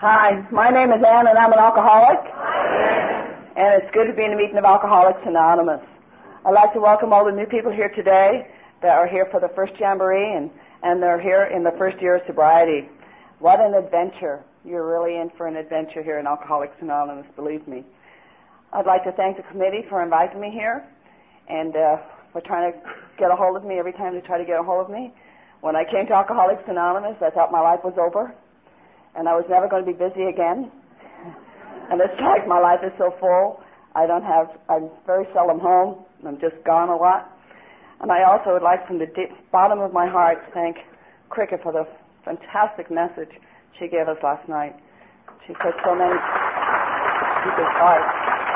Hi, my name is Ann, and I'm an alcoholic. And it's good to be in a meeting of Alcoholics Anonymous. I'd like to welcome all the new people here today that are here for the first Jamboree, and they're here in the first year of sobriety. What an adventure. You're really in for an adventure here in Alcoholics Anonymous, believe me. I'd like to thank the committee for inviting me here, and for trying to get a hold of me every time they try to get a hold of me. When I came to Alcoholics Anonymous, I thought my life was over, and I was never going to be busy again. And it's like my life is so full. I'm very seldom home. I'm just gone a lot. And I also would like from the deep bottom of my heart to thank Cricket for the fantastic message she gave us last night. She put so many people's hearts.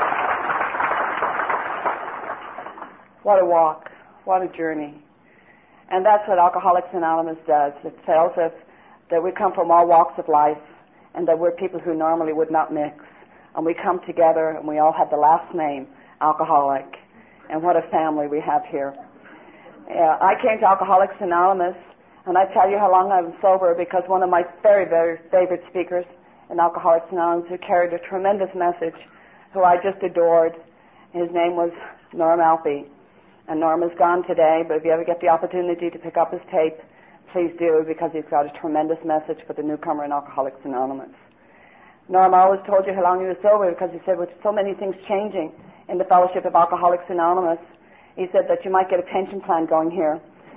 What a walk. What a journey. And that's what Alcoholics Anonymous does. It tells us that we come from all walks of life and that we're people who normally would not mix. And we come together and we all have the last name, alcoholic. And what a family we have here. I came to Alcoholics Anonymous, and I tell you how long I've been sober because one of my very, very favorite speakers in Alcoholics Anonymous who carried a tremendous message, who I just adored, his name was Norm Alfie. And Norm is gone today, but if you ever get the opportunity to pick up his tape, please do, because he's got a tremendous message for the newcomer in Alcoholics Anonymous. Norm always told you how long he was sober because he said with so many things changing in the Fellowship of Alcoholics Anonymous, he said that you might get a pension plan going here.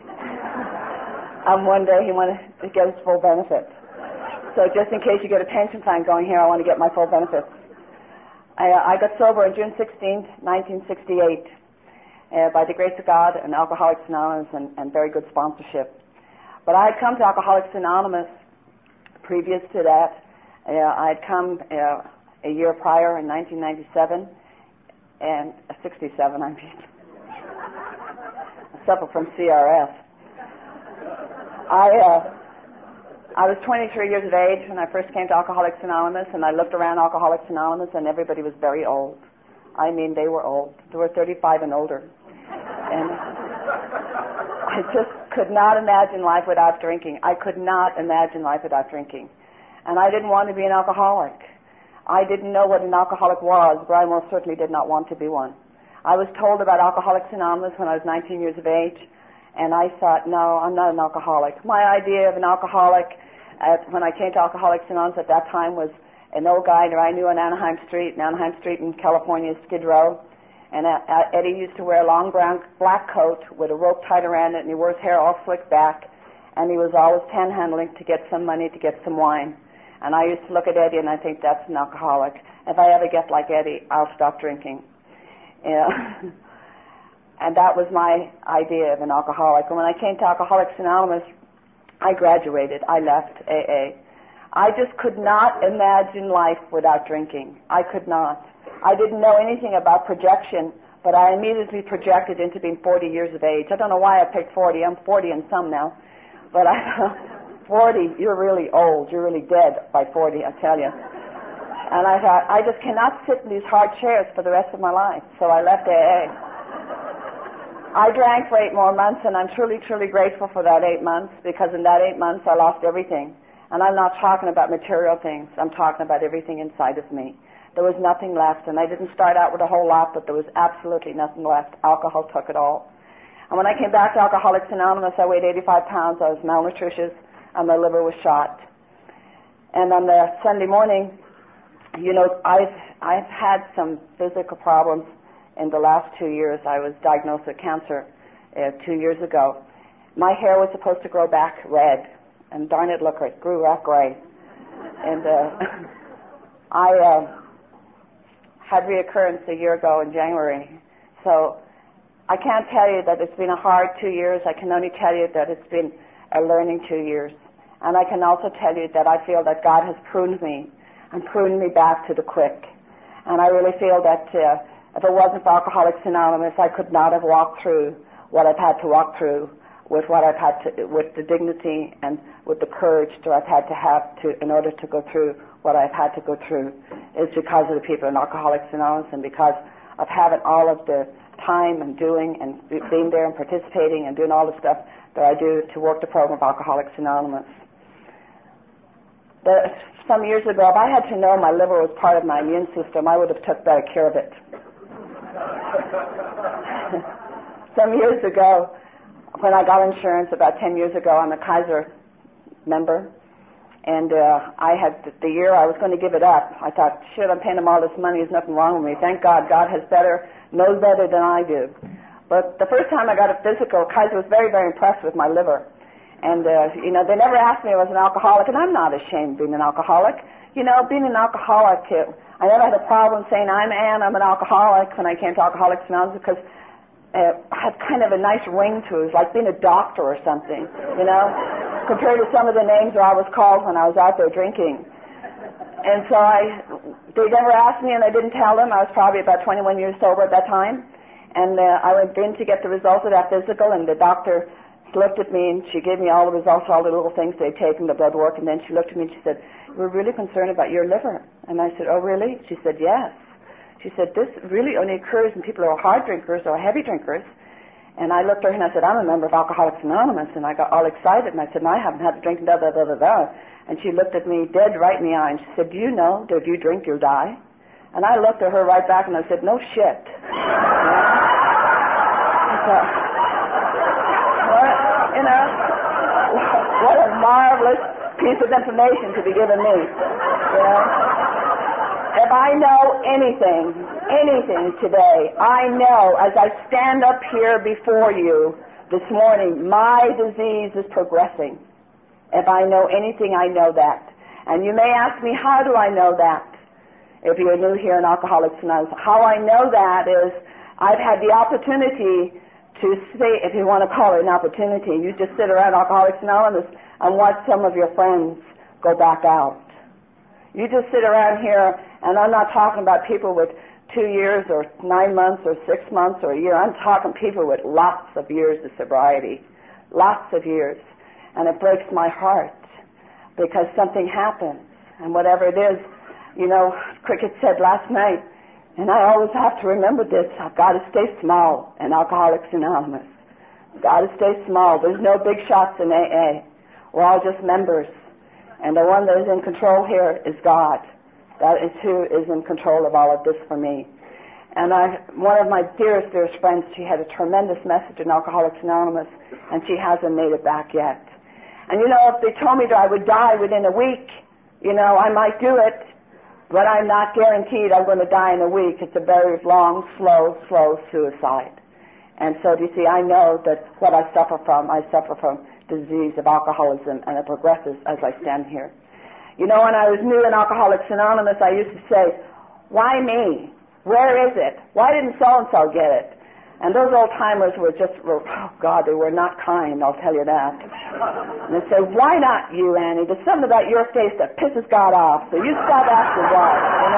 And one day he wanted to get his full benefits. So just in case you get a pension plan going here, I want to get my full benefits. I got sober on June 16th, 1968, by the grace of God and Alcoholics Anonymous and very good sponsorship. But I had come to Alcoholics Anonymous previous to that. I had come a year prior in 1997, and 67, I mean. I suffer from CRS. I was 23 years of age when I first came to Alcoholics Anonymous, and I looked around Alcoholics Anonymous, and everybody was very old. I mean, they were old. They were 35 and older. And I just could not imagine life without drinking. I could not imagine life without drinking. And I didn't want to be an alcoholic. I didn't know what an alcoholic was, but I most certainly did not want to be one. I was told about Alcoholics Anonymous when I was 19 years of age, and I thought, no, I'm not an alcoholic. My idea of an alcoholic, when I came to Alcoholics Anonymous at that time, was an old guy that I knew on Anaheim Street in California, Skid Row. And Eddie used to wear a long brown black coat with a rope tied around it, and he wore his hair all slicked back, and he was always panhandling to get some money to get some wine. And I used to look at Eddie and I think, that's an alcoholic. If I ever get like Eddie, I'll stop drinking. And that was my idea of an alcoholic. And when I came to Alcoholics Anonymous, I graduated. I left AA. I just could not imagine life without drinking. I could not. I didn't know anything about projection, but I immediately projected into being 40 years of age. I don't know why I picked 40. I'm 40 and some now. But 40, you're really old. You're really dead by 40, I tell you. And I thought, I just cannot sit in these hard chairs for the rest of my life. So I left AA. I drank for 8 more months, and I'm truly, truly grateful for that 8 months, because in that 8 months I lost everything. And I'm not talking about material things. I'm talking about everything inside of me. There was nothing left, and I didn't start out with a whole lot, but there was absolutely nothing left. Alcohol took it all. And when I came back to Alcoholics Anonymous, I weighed 85 pounds. I was malnutritious, and my liver was shot. And on the Sunday morning, you know, I've had some physical problems in the last 2 years. I was diagnosed with cancer 2 years ago. My hair was supposed to grow back red, and darn it, look, it grew back gray. And I had reoccurrence a year ago in January. So I can't tell you that it's been a hard 2 years. I can only tell you that it's been a learning 2 years. And I can also tell you that I feel that God has pruned me and pruned me back to the quick. And I really feel that if it wasn't for Alcoholics Anonymous, I could not have walked through what I've had to walk through with what I've had to, with the dignity and with the courage that I've had to have to, in order to go through what I've had to go through. It's because of the people in Alcoholics Anonymous and because of having all of the time and doing and being there and participating and doing all the stuff that I do to work the program of Alcoholics Anonymous. some years ago, if I had to know my liver was part of my immune system, I would have took better care of it. Some years ago, when I got insurance, about 10 years ago, I'm a Kaiser member, and I had the year I was going to give it up. I thought, shit, I'm paying them all this money. There's nothing wrong with me. Thank God. God knows better than I do. But the first time I got a physical, Kaiser was very, very impressed with my liver. And, they never asked me if I was an alcoholic, and I'm not ashamed of being an alcoholic. Being an alcoholic, I never had a problem saying, I'm an alcoholic when I came to Alcoholics Anonymous, because it had kind of a nice ring to it. It was like being a doctor or something, compared to some of the names that I was called when I was out there drinking. And so they never asked me, and I didn't tell them. I was probably about 21 years sober at that time. And I went in to get the results of that physical, and the doctor looked at me, and she gave me all the results, all the little things they'd taken, the blood work, and then she looked at me and she said, we're really concerned about your liver. And I said, oh, really? She said, yes. She said, this really only occurs in people who are hard drinkers or heavy drinkers. And I looked at her and I said, I'm a member of Alcoholics Anonymous. And I got all excited, and I said, no, I haven't had to drink, da, da, da, da, da. And she looked at me dead right in the eye, and she said, do you know that if you drink, you'll die? And I looked at her right back, and I said, no shit. What a marvelous piece of information to be given me. If I know anything today, I know as I stand up here before you this morning, my disease is progressing. If I know anything, I know that. And you may ask me, how do I know that? If you're new here in Alcoholics Anonymous, how I know that is I've had the opportunity to say, if you want to call it an opportunity, you just sit around Alcoholics Anonymous and watch some of your friends go back out. You just sit around here, and I'm not talking about people with 2 years or 9 months or 6 months or a year. I'm talking people with lots of years of sobriety, lots of years. And it breaks my heart because something happens. And whatever it is, Cricket said last night, and I always have to remember this, I've got to stay small in Alcoholics Anonymous. I've got to stay small. There's no big shots in AA. We're all just members. And the one that is in control here is God. That is who is in control of all of this for me. And one of my dearest friends, she had a tremendous message in Alcoholics Anonymous, and she hasn't made it back yet. And if they told me that I would die within a week, I might do it, but I'm not guaranteed I'm going to die in a week. It's a very long, slow suicide. And so, do you see, I know that what I suffer from the disease of alcoholism, and it progresses as I stand here. When I was new in Alcoholics Anonymous, I used to say, why me? Where is it? Why didn't so-and-so get it? And those old-timers were they were not kind, I'll tell you that. And they say, why not you, Annie? There's something about your face that pisses God off, so you stop asking God,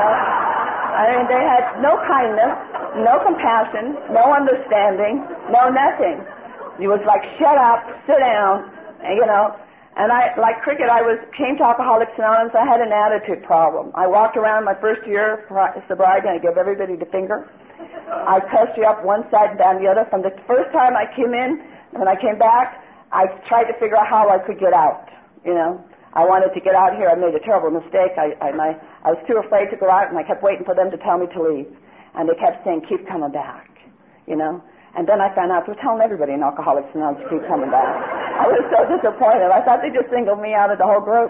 I mean, they had no kindness, no compassion, no understanding, no nothing. It was like, shut up, sit down, And like Cricket, came to Alcoholics Anonymous, I had an attitude problem. I walked around my first year of sobriety, and I gave everybody the finger. I cussed you up one side and down the other. From the first time I came in, when I came back, I tried to figure out how I could get out, I wanted to get out here. I made a terrible mistake. I was too afraid to go out, and I kept waiting for them to tell me to leave. And they kept saying, keep coming back, And then I found out they're telling everybody in Alcoholics Anonymous to keep coming back. I was so disappointed. I thought they just singled me out of the whole group.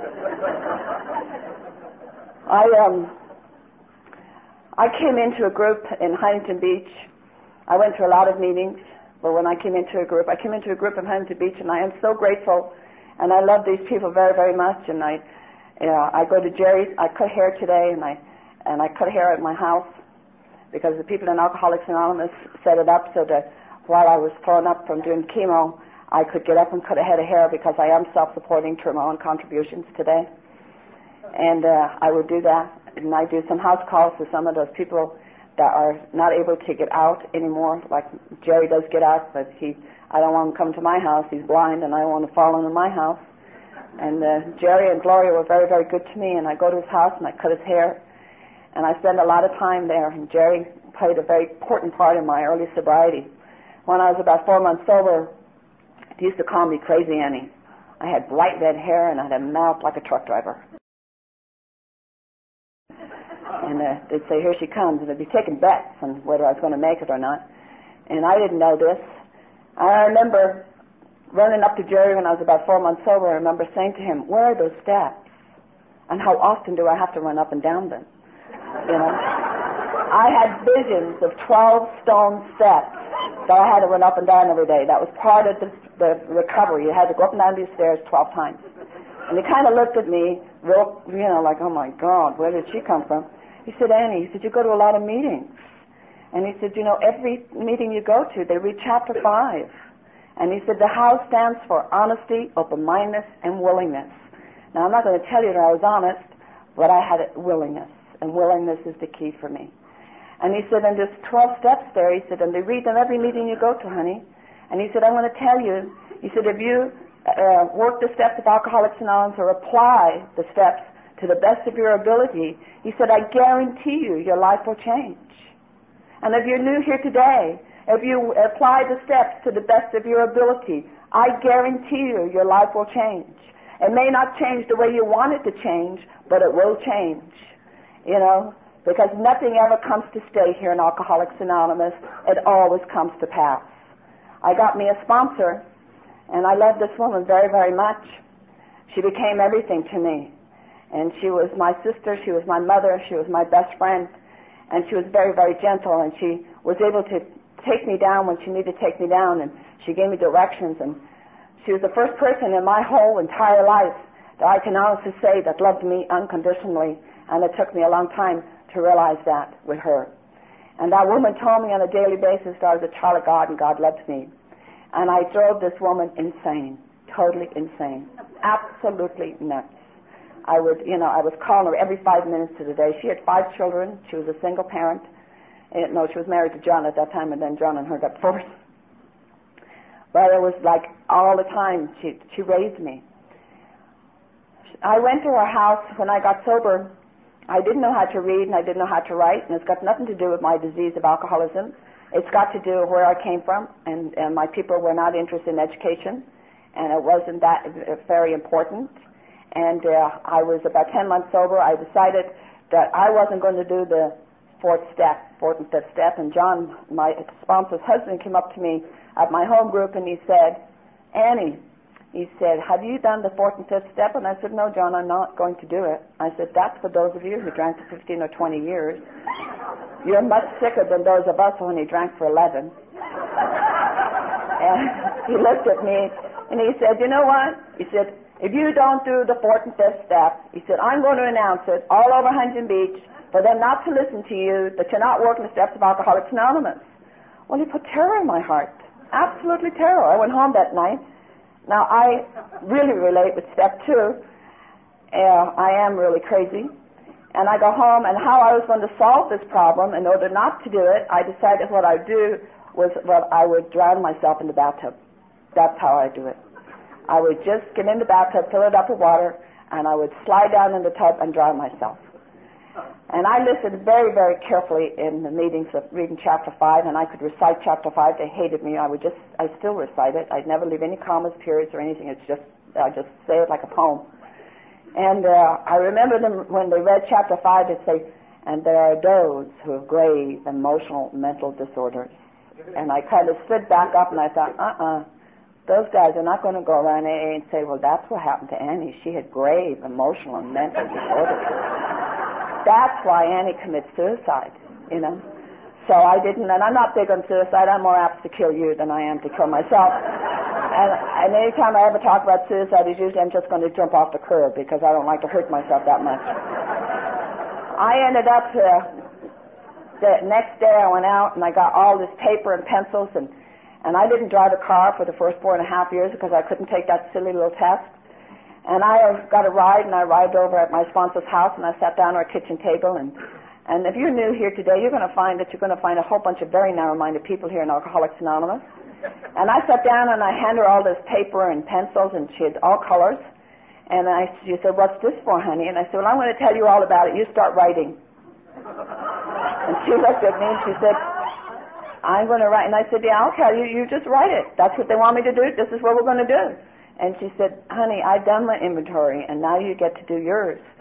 I came into a group in Huntington Beach. I went to a lot of meetings, but when I came into a group in Huntington Beach, and I am so grateful, and I love these people very, very much. And I go to Jerry's. I cut hair today, and I cut hair at my house, because the people in Alcoholics Anonymous set it up so that while I was thrown up from doing chemo, I could get up and cut a head of hair, because I am self-supporting through my own contributions today. And I would do that. And I do some house calls to some of those people that are not able to get out anymore. Like Jerry does get out, but I don't want him to come to my house. He's blind, and I don't want to fall into my house. And Jerry and Gloria were very, very good to me, and I go to his house, and I cut his hair. And I spend a lot of time there, and Jerry played a very important part in my early sobriety. When I was about 4 months sober, they used to call me Crazy Annie. I had bright red hair, and I had a mouth like a truck driver. And they'd say, here she comes, and they'd be taking bets on whether I was going to make it or not. And I didn't know this. I remember running up to Jerry when I was about 4 months sober. I remember saying to him, where are those steps? And how often do I have to run up and down them? You know? I had visions of 12 stone steps that I had to run up and down every day. That was part of the recovery. You had to go up and down these stairs 12 times. And he kind of looked at me, real, like, oh my God, where did she come from? He said, Annie, he said, you go to a lot of meetings. And he said, every meeting you go to, they read chapter 5. And he said, the house stands for honesty, open-mindedness, and willingness. Now, I'm not going to tell you that I was honest, but I had willingness. And willingness is the key for me. And he said, and there's 12 steps there. He said, and they read them every meeting you go to, honey. And he said, I'm going to tell you. He said, if you work the steps of Alcoholics Anonymous or apply the steps to the best of your ability, he said, I guarantee you your life will change. And if you're new here today, if you apply the steps to the best of your ability, I guarantee you your life will change. It may not change the way you want it to change, but it will change. Because nothing ever comes to stay here in Alcoholics Anonymous. It always comes to pass. I got me a sponsor, and I love this woman very, very much. She became everything to me. And she was my sister, she was my mother, she was my best friend. And she was very, very gentle, and she was able to take me down when she needed to take me down, and she gave me directions. And she was the first person in my whole entire life that I can honestly say that loved me unconditionally, and it took me a long time to realize that with her. And that woman told me on a daily basis that I was a child of God and God loves me. And I drove this woman insane, totally insane, absolutely nuts. I was calling her every 5 minutes of the day. She had 5 children. She was a single parent. No, she was married to John at that time, and then John and her got divorced. But it was like all the time she raised me. I went to her house when I got sober. I didn't know how to read and I didn't know how to write, and it's got nothing to do with my disease of alcoholism. It's got to do with where I came from, and my people were not interested in education, and it wasn't that very important. And I was about 10 months sober. I decided that I wasn't going to do the fourth and fifth step. And John, my sponsor's husband, came up to me at my home group and he said, Annie, he said, have you done the fourth and fifth step? And I said, no, John, I'm not going to do it. I said, that's for those of you who drank for 15 or 20 years. You're much sicker than those of us who only drank for 11. And he looked at me and he said, you know what? He said, if you don't do the fourth and fifth step, he said, I'm going to announce it all over Huntington Beach for them not to listen to you, that you're not working the steps of Alcoholics Anonymous. Well, he put terror in my heart, absolutely terror. I went home that night. Now, I really relate with step 2. I am really crazy. And I go home, and how I was going to solve this problem, in order not to do it, I decided what I'd do was I would drown myself in the bathtub. That's how I do it. I would just get in the bathtub, fill it up with water, and I would slide down in the tub and drown myself. And I listened very, very carefully in the meetings of reading chapter 5, and I could recite chapter 5. They hated me. I still recite it. I'd never leave any commas, periods, or anything. I just say it like a poem. And I remember them when they read chapter 5, they'd say, and there are those who have grave emotional mental disorders. And I kind of stood back up and I thought, those guys are not going to go around AA and say, well, that's what happened to Annie. She had grave emotional and mental disorders. That's why Annie commits suicide, So I didn't, and I'm not big on suicide. I'm more apt to kill you than I am to kill myself. And any time I ever talk about suicide, it's usually I'm just going to jump off the curb because I don't like to hurt myself that much. I ended up, the next day I went out and I got all this paper and pencils and I didn't drive a car for the first 4.5 years because I couldn't take that silly little test. And I got a ride, and I arrived over at my sponsor's house, and I sat down at our kitchen table. And if you're new here today, you're going to find a whole bunch of very narrow-minded people here in Alcoholics Anonymous. And I sat down, and I handed her all this paper and pencils, and she had all colors. And she said, what's this for, honey? And I said, well, I'm going to tell you all about it. You start writing. And she looked at me, and she said, I'm going to write. And I said, yeah, I'll tell you. You just write it. That's what they want me to do. This is what we're going to do. And she said, honey, I've done my inventory, and now you get to do yours.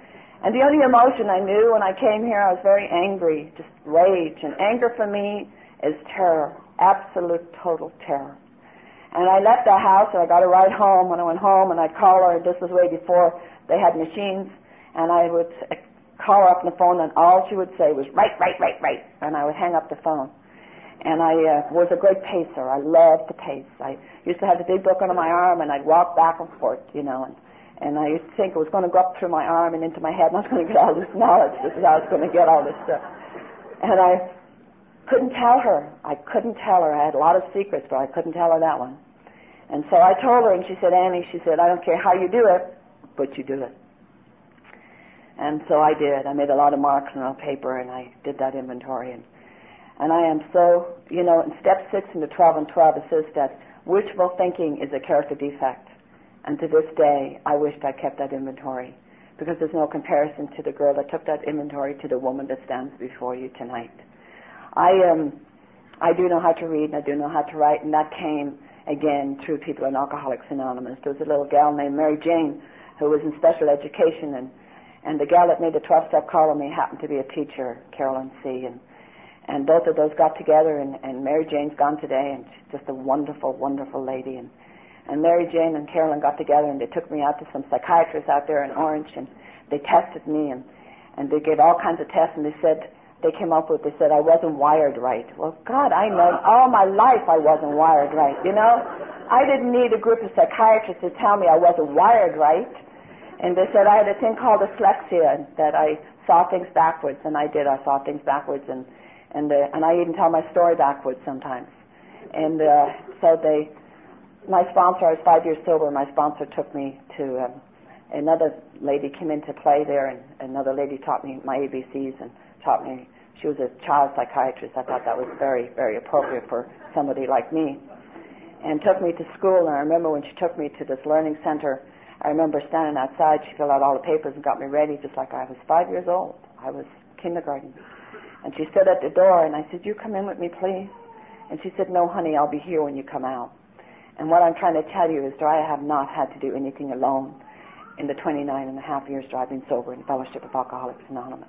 And the only emotion I knew when I came here, I was very angry, just rage. And anger for me is terror, absolute, total terror. And I left the house, and I got a ride home. When I went home, and I'd call her, and this was way before they had machines, and I would call her up on the phone, and all she would say was, right, right, right, right, and I would hang up the phone. And I was a great pacer. I loved to pace. I used to have the big book under my arm, and I'd walk back and forth, and I used to think it was going to go up through my arm and into my head, and I was going to get all this knowledge. This is how I was going to get all this stuff. And I couldn't tell her. I had a lot of secrets, but I couldn't tell her that one. And so I told her, and she said, Annie, I don't care how you do it, but you do it. And so I did. I made a lot of marks on paper, and I did that inventory. And I am so, in step 6 in the 12 and 12, it says that wishful thinking is a character defect. And to this day, I wished I kept that inventory, because there's no comparison to the girl that took that inventory to the woman that stands before you tonight. I do know how to read, and I do know how to write, and that came, again, through people in Alcoholics Anonymous. There was a little gal named Mary Jane who was in special education, and the gal that made the 12-step call on me happened to be a teacher, Carolyn C., and both of those got together, and Mary Jane's gone today, and she's just a wonderful, wonderful lady, and Mary Jane and Carolyn got together, and they took me out to some psychiatrists out there in Orange, and they tested me, and they gave all kinds of tests, and they said I wasn't wired right. Well, God, I know all my life I wasn't wired right, I didn't need a group of psychiatrists to tell me I wasn't wired right. And they said I had a thing called dyslexia, and that I saw things backwards, and I did. I saw things backwards, and I even tell my story backwards sometimes. And my sponsor, I was 5 years sober, my sponsor took me to, another lady came into play there, and another lady taught me my ABCs and taught me, she was a child psychiatrist. I thought that was very, very appropriate for somebody like me. And took me to school, and I remember when she took me to this learning center, I remember standing outside, she filled out all the papers and got me ready just like I was 5 years old. I was kindergarten. And she stood at the door, and I said, you come in with me, please? And she said, no, honey, I'll be here when you come out. And what I'm trying to tell you is that I have not had to do anything alone in the 29 and a half years that I've been sober in the Fellowship of Alcoholics Anonymous.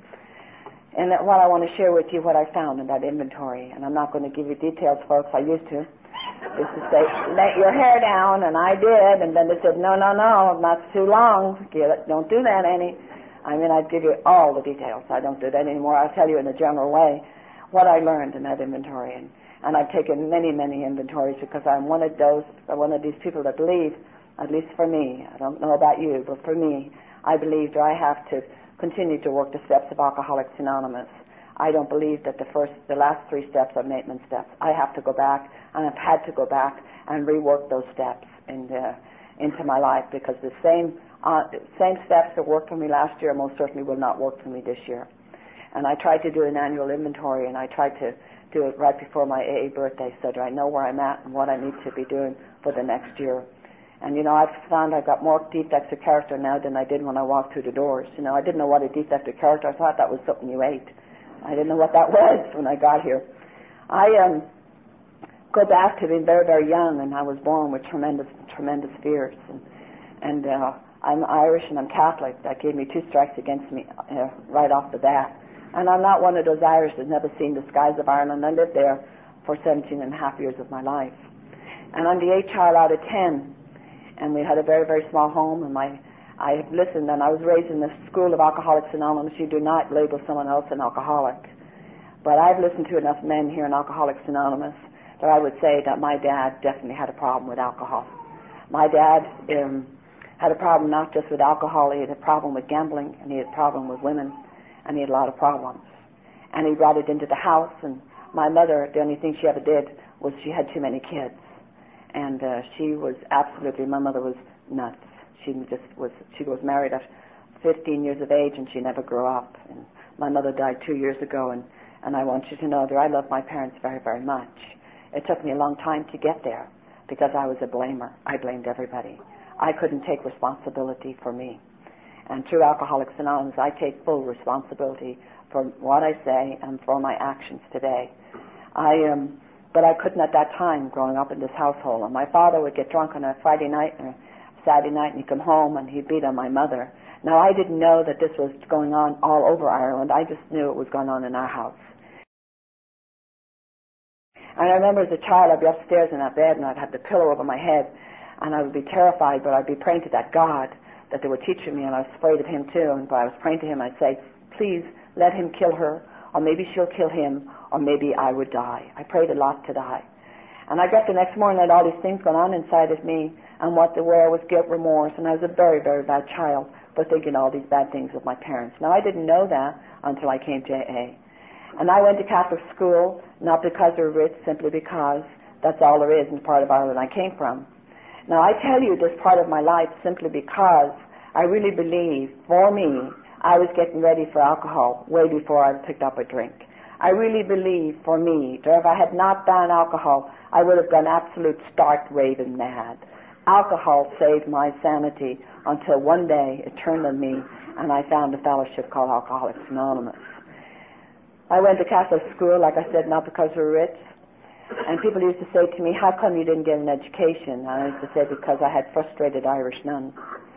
And what I want to share with you what I found in that inventory, and I'm not going to give you details, folks, I used to. Just to say, let your hair down, and I did, and then they said, no, not too long. Don't do that, Annie. I'd give you all the details. I don't do that anymore. I'll tell you in a general way what I learned in that inventory. And I've taken many, many inventories because I'm one of these people that believe, at least for me, I don't know about you, but for me, I believe that I have to continue to work the steps of Alcoholics Anonymous. I don't believe that the last 3 steps are maintenance steps. I have to go back, and I've had to go back and rework those steps into my life, because the same steps that worked for me last year most certainly will not work for me this year. And I tried to do an annual inventory, and I tried to do it right before my AA birthday, so that I know where I'm at and what I need to be doing for the next year. And, I've found I've got more defects of character now than I did when I walked through the doors. I didn't know what a defect of character. I thought that was something you ate. I didn't know what that was when I got here. I go back to being very, very young, and I was born with tremendous, tremendous fears. And I'm Irish and I'm Catholic. That gave me 2 strikes against me right off the bat. And I'm not one of those Irish that's never seen the skies of Ireland. I lived there for 17 and a half years of my life. And I'm the 8th child out of 10. And we had a very, very small home, and I have listened, and I was raised in the school of Alcoholics Anonymous. You do not label someone else an alcoholic. But I've listened to enough men here in Alcoholics Anonymous that I would say that my dad definitely had a problem with alcohol. My dad had a problem not just with alcohol, he had a problem with gambling, and he had a problem with women, and he had a lot of problems. And he brought it into the house, and my mother, the only thing she ever did was she had too many kids. And she was absolutely, my mother was nuts. She was married at 15 years of age, and she never grew up. And my mother died 2 years ago, and I want you to know that I love my parents very, very much. It took me a long time to get there because I was a blamer. I blamed everybody. I couldn't take responsibility for me. And through Alcoholics Anonymous, I take full responsibility for what I say and for my actions today. But I couldn't at that time, growing up in this household. And my father would get drunk on a Friday night or Saturday night, and he'd come home and he'd beat on my mother. Now, I didn't know that this was going on all over Ireland. I just knew it was going on in our house. And I remember as a child, I'd be upstairs in that bed, and I'd have the pillow over my head, and I would be terrified, but I'd be praying to that God that they were teaching me, and I was afraid of him too. And but I was praying to him, I'd say, please let him kill her, or maybe she'll kill him, or maybe I would die. I prayed a lot to die. And I got the next morning, I had all these things going on inside of me, and what there were was guilt, remorse, and I was a very, very bad child for thinking all these bad things of my parents. Now, I didn't know that until I came to AA. And I went to Catholic school, not because they're rich, simply because that's all there is in the part of Ireland I came from. Now, I tell you this part of my life simply because I really believe, for me, I was getting ready for alcohol way before I picked up a drink. I really believe, for me, that if I had not done alcohol, I would have gone absolute stark raving mad. Alcohol saved my sanity until one day it turned on me, and I found a fellowship called Alcoholics Anonymous. I went to Catholic school, like I said, not because we were rich. And people used to say to me, how come you didn't get an education? And I used to say, because I had frustrated Irish nuns.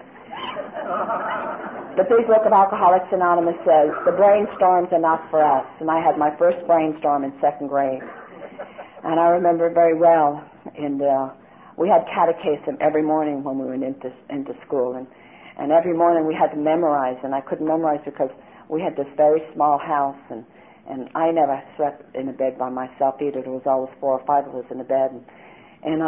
The big book of Alcoholics Anonymous says, the brainstorms are not for us. And I had my first brainstorm in second grade. And I remember very well, we had catechism every morning when we went into school. And every morning we had to memorize, and I couldn't memorize because we had this very small house, and I never slept in a bed by myself either. There was always 4 or 5 of us in a bed. And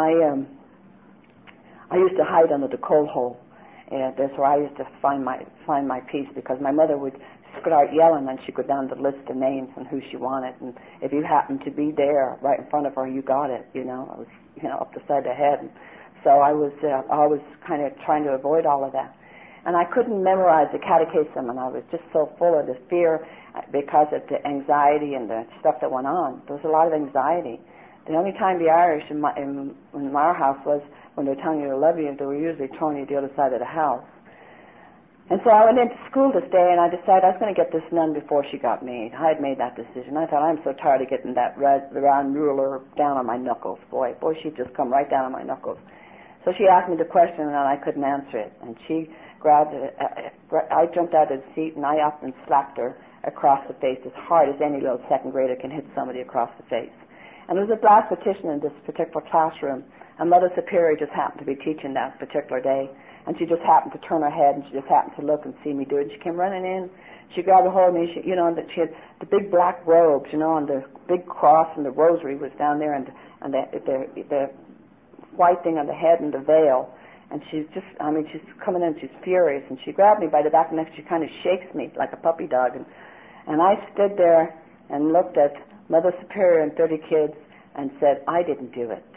I used to hide under the coal hole. That's where I used to find my peace, because my mother would start yelling, and she'd go down the list of names and who she wanted. And if you happened to be there right in front of her, you got it, I was, up the side of the head. And so I was kind of trying to avoid all of that. And I couldn't memorize the catechism, and I was just so full of the fear because of the anxiety and the stuff that went on. There was a lot of anxiety. The only time the Irish in our house was when they were telling you to love you, they were usually throwing you to the other side of the house. And so I went into school this day, and I decided I was going to get this nun before she got me. I had made that decision. I thought, I'm so tired of getting that round ruler down on my knuckles. Boy, she'd just come right down on my knuckles. So she asked me the question, and I couldn't answer it. And she grabbed it. I jumped out of the seat, and I up and slapped her across the face as hard as any little second grader can hit somebody across the face. And there was a blast petition in this particular classroom, and Mother Superior just happened to be teaching that particular day, and she just happened to turn her head, and she just happened to look and see me do it. And she came running in. She grabbed a hold of me. She had the big black robes, and the big cross and the rosary was down there, and the white thing on the head and the veil. And she's coming in, she's furious, and she grabbed me by the back of the neck. She kind of shakes me like a puppy dog, and I stood there and looked at Mother Superior and 30 kids and said, I didn't do it.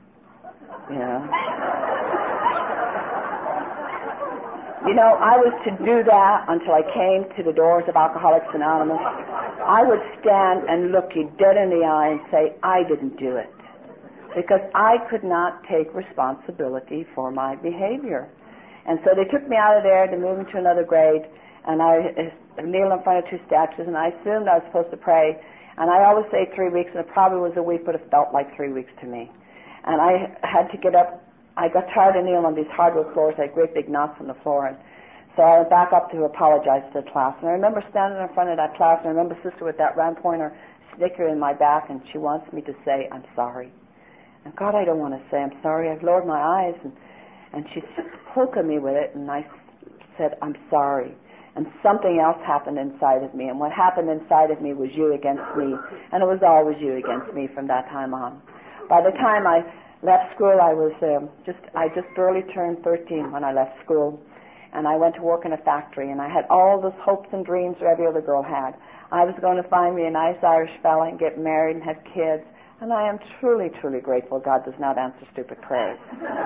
I was to do that until I came to the doors of Alcoholics Anonymous. I would stand and look you dead in the eye and say, I didn't do it. Because I could not take responsibility for my behavior. And so they took me out of there to move me to another grade, and I kneeled in front of 2 statues, and I assumed I was supposed to pray. And I always say 3 weeks, and it probably was a week, but it felt like 3 weeks to me. And I had to get up. I got tired of kneeling on these hardwood floors. I had great big knots on the floor. And so I went back up to apologize to the class. And I remember standing in front of that class, and I remember Sister with that round pointer snicker in my back, and she wants me to say, I'm sorry. And God, I don't want to say I'm sorry. I've lowered my eyes, and she poked me with it, and I said, I'm sorry. And something else happened inside of me, and what happened inside of me was you against me, and it was always you against me from that time on. By the time I left school, I just barely turned 13 when I left school, and I went to work in a factory, and I had all those hopes and dreams that every other girl had. I was going to find me a nice Irish fella and get married and have kids. And I am truly, truly grateful God does not answer stupid prayers.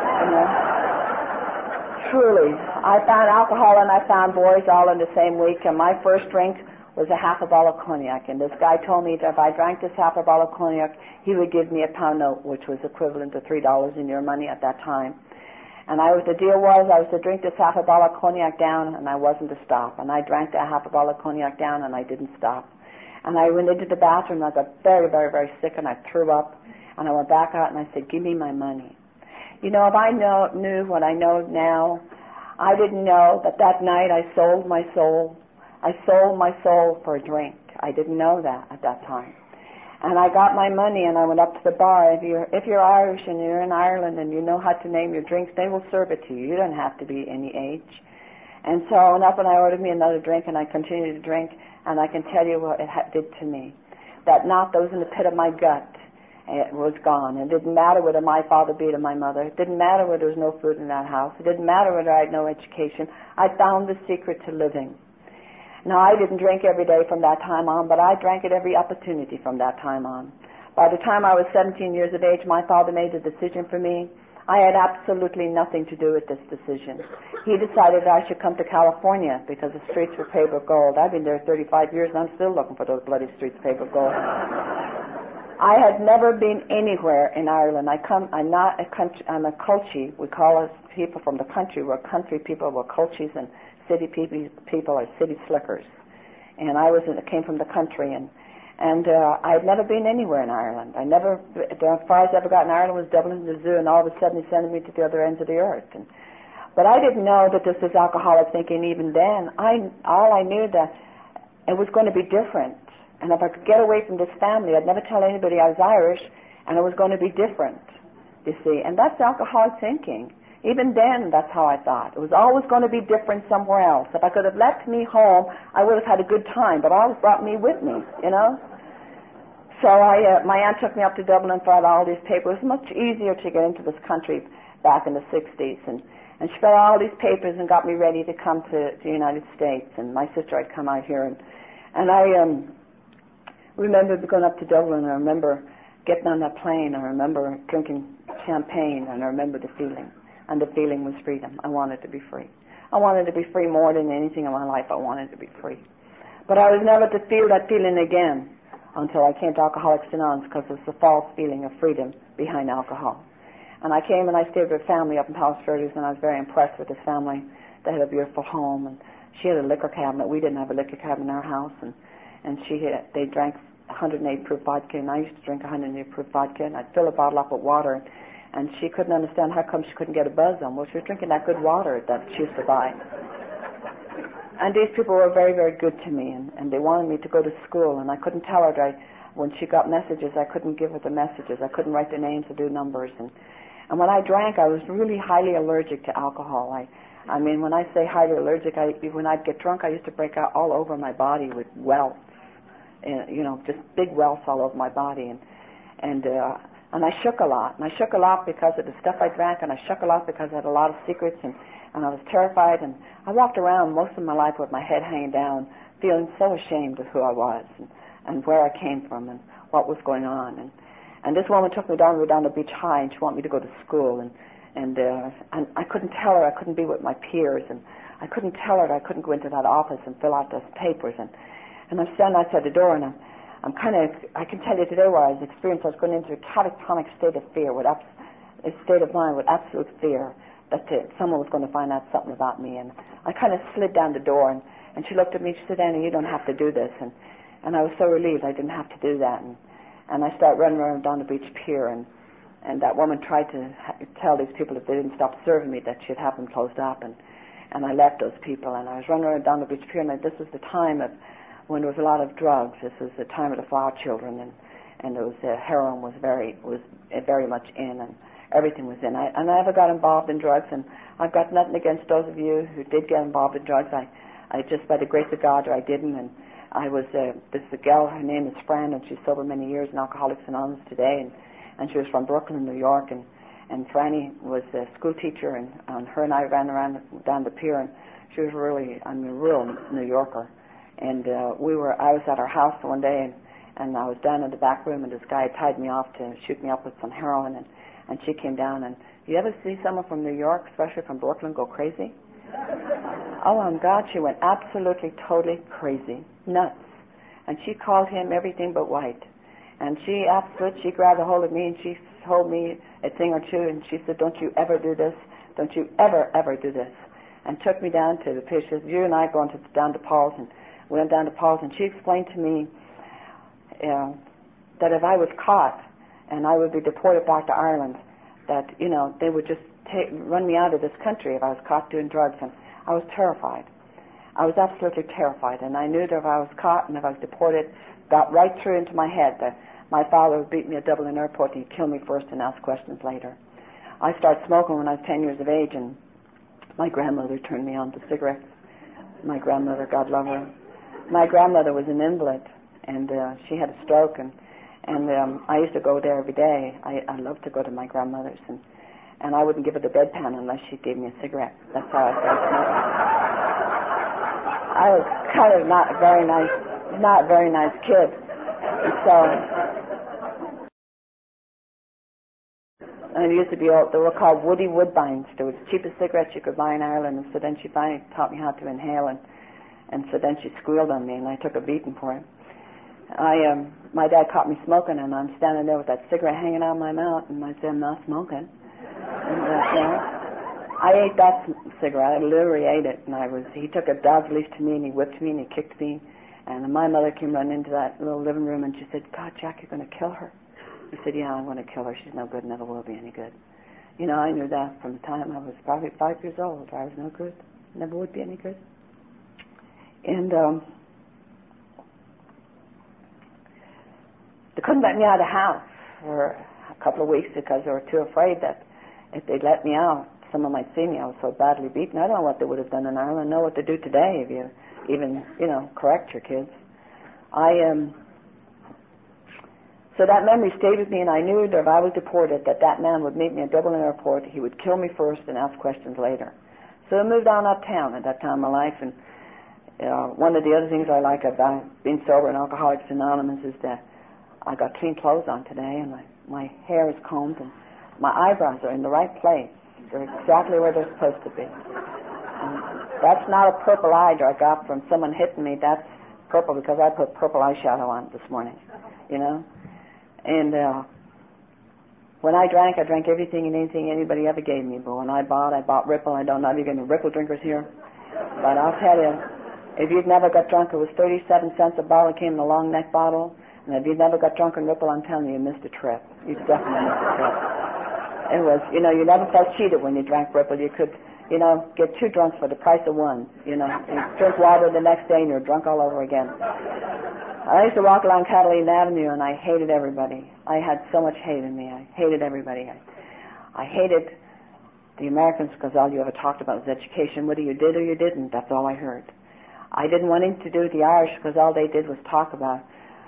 Truly. I found alcohol and I found boys all in the same week, and my first drink was a half a bottle of cognac. And this guy told me that if I drank this half a bottle of cognac, he would give me a pound note, which was equivalent to $3 in your money at that time. And the deal was I was to drink this half a bottle of cognac down, and I wasn't to stop. And I drank that half a bottle of cognac down, and I didn't stop. And I went into the bathroom, and I got very, very, very sick, and I threw up. And I went back out, and I said, give me my money. If I knew what I know now, I didn't know that that night I sold my soul. I sold my soul for a drink. I didn't know that at that time. And I got my money and I went up to the bar. If you're Irish and you're in Ireland and you know how to name your drinks, they will serve it to you. You don't have to be any age. And so I went up and I ordered me another drink and I continued to drink, and I can tell you what it did to me. That knot that was in the pit of my gut, it was gone. It didn't matter whether my father beat my mother. It didn't matter whether there was no food in that house. It didn't matter whether I had no education. I found the secret to living. Now, I didn't drink every day from that time on, but I drank at every opportunity from that time on. By the time I was 17 years of age, my father made a decision for me. I had absolutely nothing to do with this decision. He decided I should come to California because the streets were paved with gold. I've been there 35 years and I'm still looking for those bloody streets paved with gold. I had never been anywhere in Ireland. I'm not a country, I'm a culchie. We call us people from the country. We're country people, we're culchies, and city people are city slickers. And I came from the country, and I had never been anywhere in Ireland. The farthest I ever got in Ireland was Dublin to the zoo, and all of a sudden he sent me to the other ends of the earth. But I didn't know that this was alcoholic thinking even then. All I knew that it was going to be different. And if I could get away from this family, I'd never tell anybody I was Irish, and it was going to be different, you see. And that's alcoholic thinking. Even then, that's how I thought. It was always going to be different somewhere else. If I could have left me home, I would have had a good time, but always brought me with me, you know. So my aunt took me up to Dublin and filed all these papers. It was much easier to get into this country back in the 60s. And she filed all these papers and got me ready to come to the United States. And my sister had come out here. And I remember going up to Dublin. I remember getting on that plane. I remember drinking champagne. And I remember the feeling. And the feeling was freedom. I wanted to be free. I wanted to be free more than anything in my life. I wanted to be free. But I was never to feel that feeling again until I came to Alcoholics Anonymous, because it's the false feeling of freedom behind alcohol. And I came and I stayed with a family up in Palos Verdes, and I was very impressed with this family. They had a beautiful home, and she had a liquor cabinet. We didn't have a liquor cabinet in our house, and they drank 108 proof vodka, and I used to drink 108 proof vodka, and I'd fill a bottle up with water, and she couldn't understand how come she couldn't get a buzz on. Well, she was drinking that good water that she used to buy. And these people were very, very good to me, and they wanted me to go to school, and I couldn't tell her that when she got messages, I couldn't give her the messages. I couldn't write the names or do numbers. And when I drank, I was really highly allergic to alcohol. I mean, when I say highly allergic, when I'd get drunk, I used to break out all over my body with welts, just big welts all over my body. And I shook a lot. And I shook a lot because of the stuff I drank, and I shook a lot because I had a lot of secrets, and I was terrified, and I walked around most of my life with my head hanging down, feeling so ashamed of who I was and where I came from and what was going on. And this woman took me down to Beach High, and she wanted me to go to school, and I couldn't tell her I couldn't be with my peers, and I couldn't tell her that I couldn't go into that office and fill out those papers, and I'm standing outside the door, and I can tell you today where I was experiencing. I was going into a catatonic state of fear, a state of mind with absolute fear that someone was going to find out something about me. And I kind of slid down the door, and she looked at me. She said, "Annie, you don't have to do this." And I was so relieved I didn't have to do that. And I started running around down the beach pier, and that woman tried to tell these people if they didn't stop serving me that she'd have them closed up. And I left those people, and I was running around down the beach pier, and this was the time when there was a lot of drugs. This was the time of the flower children, and there was heroin was very much in, and everything was in. I never got involved in drugs, and I've got nothing against those of you who did get involved in drugs. I just, by the grace of God, I didn't. And I was, this is a gal, her name is Fran, and she's sober many years in Alcoholics Anonymous today, and she was from Brooklyn, New York, and Franny was a school teacher, and her and I ran around down the pier, and she was really, a real New Yorker. And I was at her house one day, and I was down in the back room, and this guy tied me off to shoot me up with some heroin, and she came down, and you ever see someone from New York, especially from Brooklyn, go crazy? Oh, my God, she went absolutely, totally crazy, nuts. And she called him everything but white. And she grabbed a hold of me, and she told me a thing or two, and she said, "Don't you ever do this. Don't you ever, ever do this." And took me down to the pier. She said, "You and I are going down to Paul's." And we went down to Paul's, and she explained to me that if I was caught and I would be deported back to Ireland, that, they would just run me out of this country if I was caught doing drugs. And I was terrified. I was absolutely terrified. And I knew that if I was caught and if I was deported, got right through into my head that my father would beat me at Dublin Airport and he'd kill me first and ask questions later. I started smoking when I was 10 years of age, and my grandmother turned me on to cigarettes. My grandmother, God love her. My grandmother was an invalid, and she had a stroke, and I used to go there every day. I loved to go to my grandmother's, and I wouldn't give her the bedpan unless she gave me a cigarette. That's how I started smoking. I was kind of not a very nice kid. And it used to be they were called Woody Woodbines. They were the cheapest cigarettes you could buy in Ireland. And so then she finally taught me how to inhale, and so then she squealed on me, and I took a beating for it. My dad caught me smoking, and I'm standing there with that cigarette hanging out of my mouth, and I said, I'm not smoking. And I ate that cigarette. I literally ate it, and he took a dog's leash to me, and he whipped me, and he kicked me, and my mother came running into that little living room, and she said, God, Jack, you're going to kill her. I said, yeah, I'm going to kill her. She's no good, never will be any good. You know, I knew that from the time I was probably 5 years old. I was no good, never would be any good. And they couldn't let me out of the house for a couple of weeks because they were too afraid that if they'd let me out, someone might see me. I was so badly beaten. I don't know what they would have done in Ireland. I know what to do today if you even, correct your kids. So that memory stayed with me, and I knew that if I was deported, that man would meet me at Dublin Airport. He would kill me first and ask questions later. So I moved on uptown at that time of my life, and one of the other things I like about being sober and Alcoholics Anonymous is that I got clean clothes on today, and my hair is combed, and my eyebrows are in the right place. They're exactly where they're supposed to be. And that's not a purple eye that I got from someone hitting me. That's purple because I put purple eyeshadow on this morning, And when I drank everything and anything anybody ever gave me. But when I bought Ripple. I don't know if you've got any Ripple drinkers here. But I'll tell you, if you'd never got drunk, it was 37 cents a bottle. It came in a long neck bottle. And if you'd never got drunk on Ripple, I'm telling you, you missed a trip. You definitely missed a trip. It was, you never felt cheated when you drank Ripple. You could, get 2 drunks for the price of 1. You drink water the next day and you're drunk all over again. I used to walk along Catalina Avenue, and I hated everybody. I had so much hate in me. I hated everybody. I hated the Americans because all you ever talked about was education. Whether you did or you didn't, that's all I heard. I didn't want anything to do with the Irish because all they did was talk about.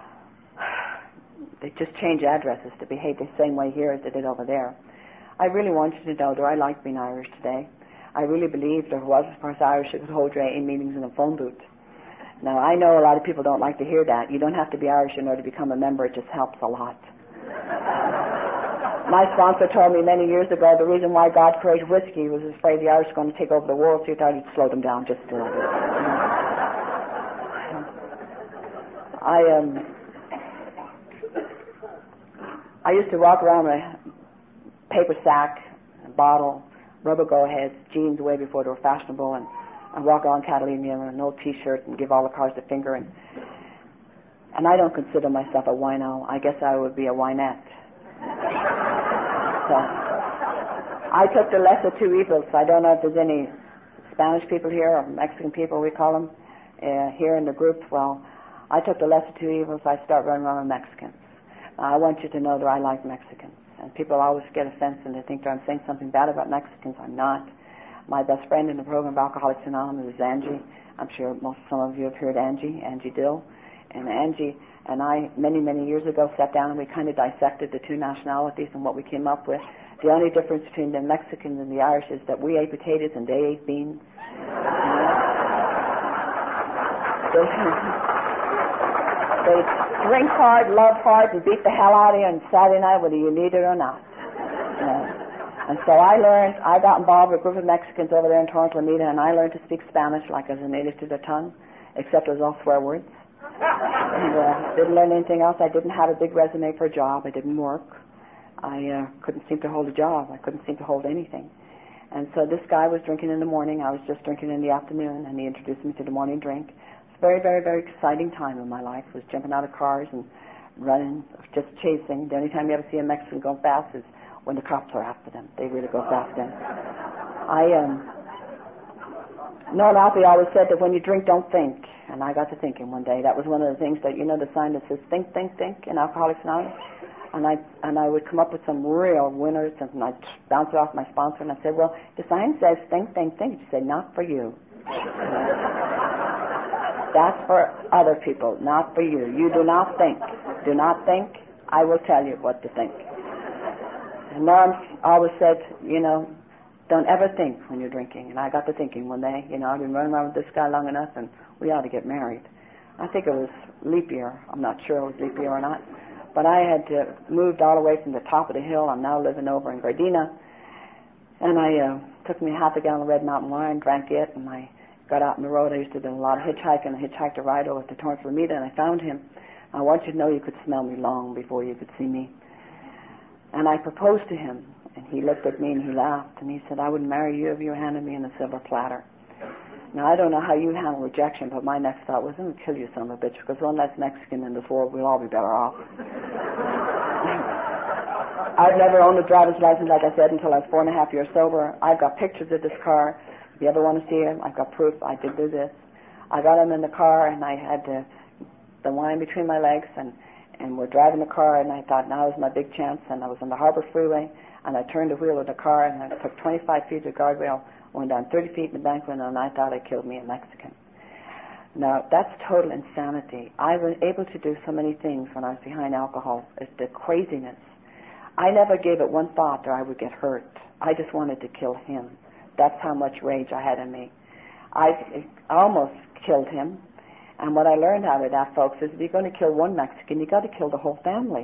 They just changed addresses to behave the same way here as they did over there. I really wanted to know, do I like being Irish today? I really believed there was, as far as Irish, that could hold your AA meetings in a phone booth. Now, I know a lot of people don't like to hear that. You don't have to be Irish in order to become a member. It just helps a lot. My sponsor told me many years ago the reason why God created whiskey was afraid the Irish were going to take over the world, so he thought he'd slow them down just a little bit. I used to walk around with a paper sack, a bottle, rubber go-aheads, jeans way before they were fashionable, and I'd walk around Catalina in an old T-shirt and give all the cars the finger. And I don't consider myself a wino. I guess I would be a winette. So I took the lesser 2 evils. I don't know if there's any Spanish people here or Mexican people, we call them, here in the group. Well, I took the lesser 2 evils. I start running around with Mexicans. I want you to know that I like Mexicans. And people always get offense and they think that I'm saying something bad about Mexicans. I'm not. My best friend in the program of Alcoholics Anonymous is Angie. I'm sure some of you have heard Angie Dill. And Angie and I, many, many years ago, sat down and we kind of dissected the 2 nationalities and what we came up with. The only difference between the Mexicans and the Irish is that we ate potatoes and they ate beans. They drink hard, love hard, and beat the hell out of you on Saturday night whether you need it or not. And so I got involved with a group of Mexicans over there in Torrance, Lamita, and I learned to speak Spanish like as a native to the tongue, except it was all swear words. And didn't learn anything else. I didn't have a big resume for a job. I didn't work. I couldn't seem to hold a job. I couldn't seem to hold anything. And so this guy was drinking in the morning. I was just drinking in the afternoon, and he introduced me to the morning drink. It's a very, very, very exciting time in my life. It was jumping out of cars and running, just chasing. The only time you ever see a Mexican go fast is when the cops are after them. They really go after them. Norm Alfie always said that when you drink, don't think. And I got to thinking one day. That was one of the things that, the sign that says think, think, think in Alcoholics Anonymous. And I would come up with some real winners, and I'd bounce it off my sponsor, and I'd say, well, the sign says think, think, think. She'd say, not for you. That's for other people, not for you. You do not think. Do not think. I will tell you what to think. And Norm always said, don't ever think when you're drinking. And I got to thinking one day, I've been running around with this guy long enough, and we ought to get married. I think it was leap year. I'm not sure it was leap year or not. But I had moved all the way from the top of the hill. I'm now living over in Gardena. And I took me half a gallon of Red Mountain wine, drank it, and I got out on the road. I used to do a lot of hitchhiking. I hitchhiked a ride over to Torrance Lameda, and I found him. I want you to know you could smell me long before you could see me. And I proposed to him, and he looked at me and he laughed, and he said, I would marry you if you handed me in a silver platter. Now, I don't know how you handle rejection, but my next thought was, I'm going to kill you, son of a bitch, because one less Mexican in this world, we'll all be better off. I've never owned a driver's license, like I said, until I was 4.5 years sober. I've got pictures of this car. If you ever want to see him, I've got proof I did do this. I got him in the car, and I had the wine between my legs, and we're driving the car, and I thought, now is my big chance, and I was on the Harbor Freeway, and I turned the wheel of the car, and I took 25 feet of guardrail, went down 30 feet in the bank window, and I thought I killed me a Mexican. Now, that's total insanity. I was able to do so many things when I was behind alcohol. It's the craziness. I never gave it one thought that I would get hurt. I just wanted to kill him. That's how much rage I had in me. I almost killed him. And what I learned out of that, folks, is if you're going to kill one Mexican, you got to kill the whole family.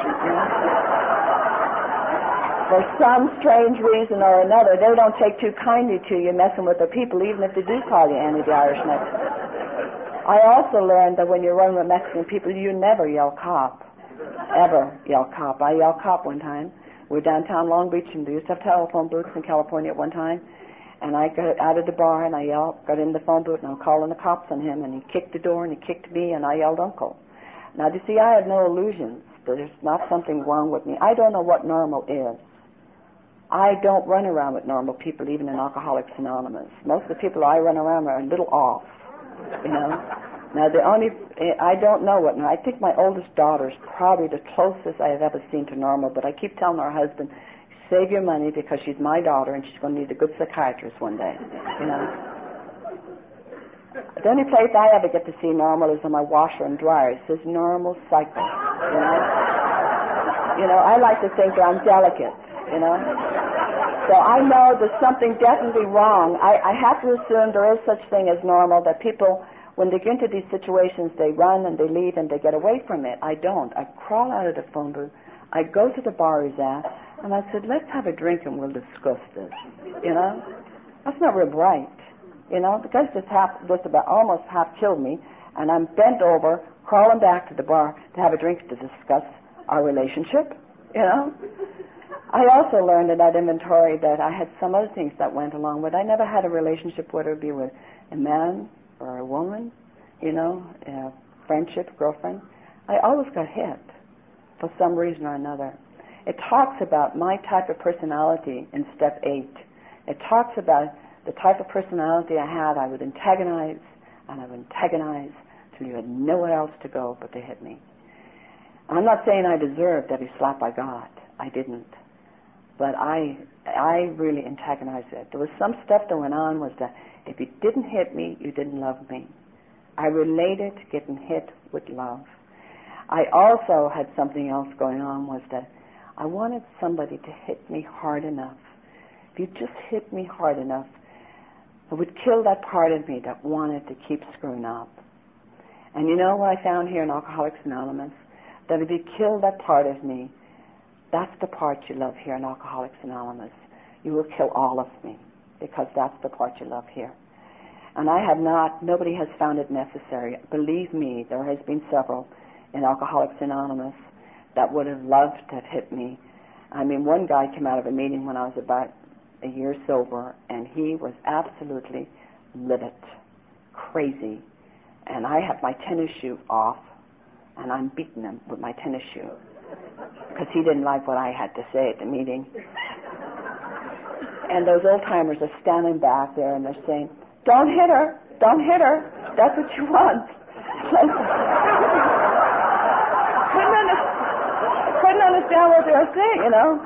For some strange reason or another, they don't take too kindly to you messing with the people, even if they do call you Annie the Irish Mexican. I also learned that when you're running with Mexican people, you never yell cop. Ever yell cop. I yelled cop one time. We were downtown Long Beach, and we used to have telephone booths in California at one time. And I got out of the bar, and I got in the phone booth, and I was calling the cops on him, and he kicked the door, and he kicked me, and I yelled uncle. Now, you see, I had no illusions. There's not something wrong with me. I don't know what normal is. I don't run around with normal people, even in Alcoholics Anonymous. Most of the people I run around are a little off, Now, I don't know what, I think my oldest daughter is probably the closest I have ever seen to normal, but I keep telling her husband, save your money because she's my daughter and she's going to need a good psychiatrist one day, The only place I ever get to see normal is on my washer and dryer. It says normal cycle, I like to think that I'm delicate, So I know there's something definitely wrong. I have to assume there is such thing as normal, that people, when they get into these situations, they run and they leave and they get away from it. I don't. I crawl out of the phone booth. I go to the bar he's at, and I said, let's have a drink and we'll discuss this. That's not real bright. The guy just about almost half killed me, and I'm bent over, crawling back to the bar to have a drink to discuss our relationship. I also learned in that inventory that I had some other things that went along with it. I never had a relationship, whether it be with a man or a woman, a friendship, girlfriend. I always got hit for some reason or another. It talks about my type of personality in step 8. It talks about the type of personality I had. I would antagonize, and I would antagonize till you had nowhere else to go but to hit me. I'm not saying I deserved every slap I got. I didn't. But I really antagonized it. There was some stuff that went on was that if you didn't hit me, you didn't love me. I related getting hit with love. I also had something else going on was that I wanted somebody to hit me hard enough. If you just hit me hard enough, it would kill that part of me that wanted to keep screwing up. And you know what I found here in Alcoholics Anonymous? That if you kill that part of me, that's the part you love here in Alcoholics Anonymous. You will kill all of me because that's the part you love here. And nobody has found it necessary. Believe me, there has been several in Alcoholics Anonymous that would have loved to have hit me. I mean, one guy came out of a meeting when I was about a year sober, and he was absolutely livid, crazy. And I have my tennis shoe off, and I'm beating him with my tennis shoe. because he didn't like what I had to say at the meeting. And those old-timers are standing back there and they're saying, don't hit her, that's what you want. couldn't understand what they were saying, you know.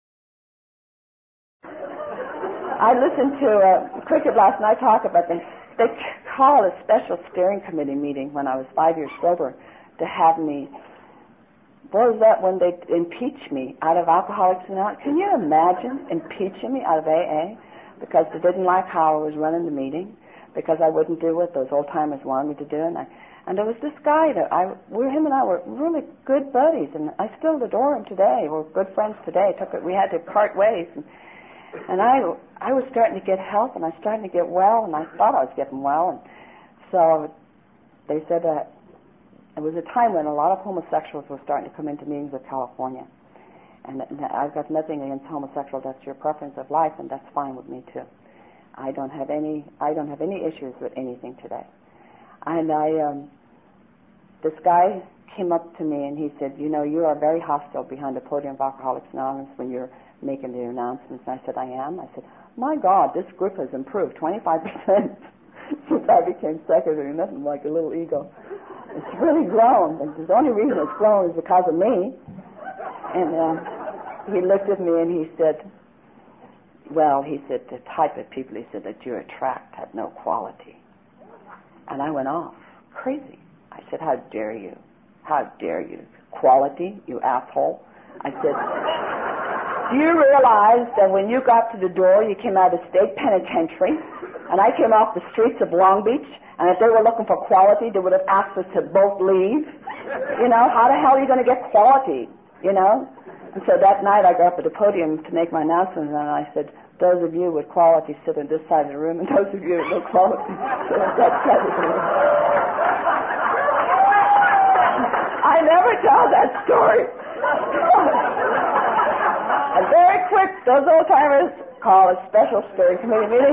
I listened to Cricket last night talk about this. They called a special steering committee meeting when I was 5 years sober to have me. What was that when they impeached me out of Alcoholics Anonymous? Can you imagine impeaching me out of AA because they didn't like how I was running the meeting, because I wouldn't do what those old-timers wanted me to do? And there was this guy that him and I were really good buddies, and I still adore him today. We're good friends today. We had to part ways, and I was starting to get help, and I was starting to get well, and I thought I was getting well, and so they said that it was a time when a lot of homosexuals were starting to come into meetings with California, and I've got nothing against homosexual. That's your preference of life, and that's fine with me too. I don't have any issues with anything today. And this guy came up to me and he said, you know, you are very hostile behind the podium of Alcoholics Anonymous when you're making the announcements. And I said, I am. I said, my God, this group has improved 25% since I became secretary. Nothing like a little ego. It's really grown. And the only reason it's grown is because of me. And he looked at me and he said, well, he said, the type of people, he said, that you attract have no quality. And I went off crazy. I said, how dare you? How dare you? Quality, you asshole. I said, do you realize that when you got to the door, you came out of state penitentiary, and I came off the streets of Long Beach, and if they were looking for quality, they would have asked us to both leave? You know, how the hell are you going to get quality, you know? And so that night I got up at the podium to make my announcement, and I said, those of you with quality sit on this side of the room, and those of you with no quality sit on that side of the room. I never tell that story. And very quick, those old-timers call a special steering committee meeting.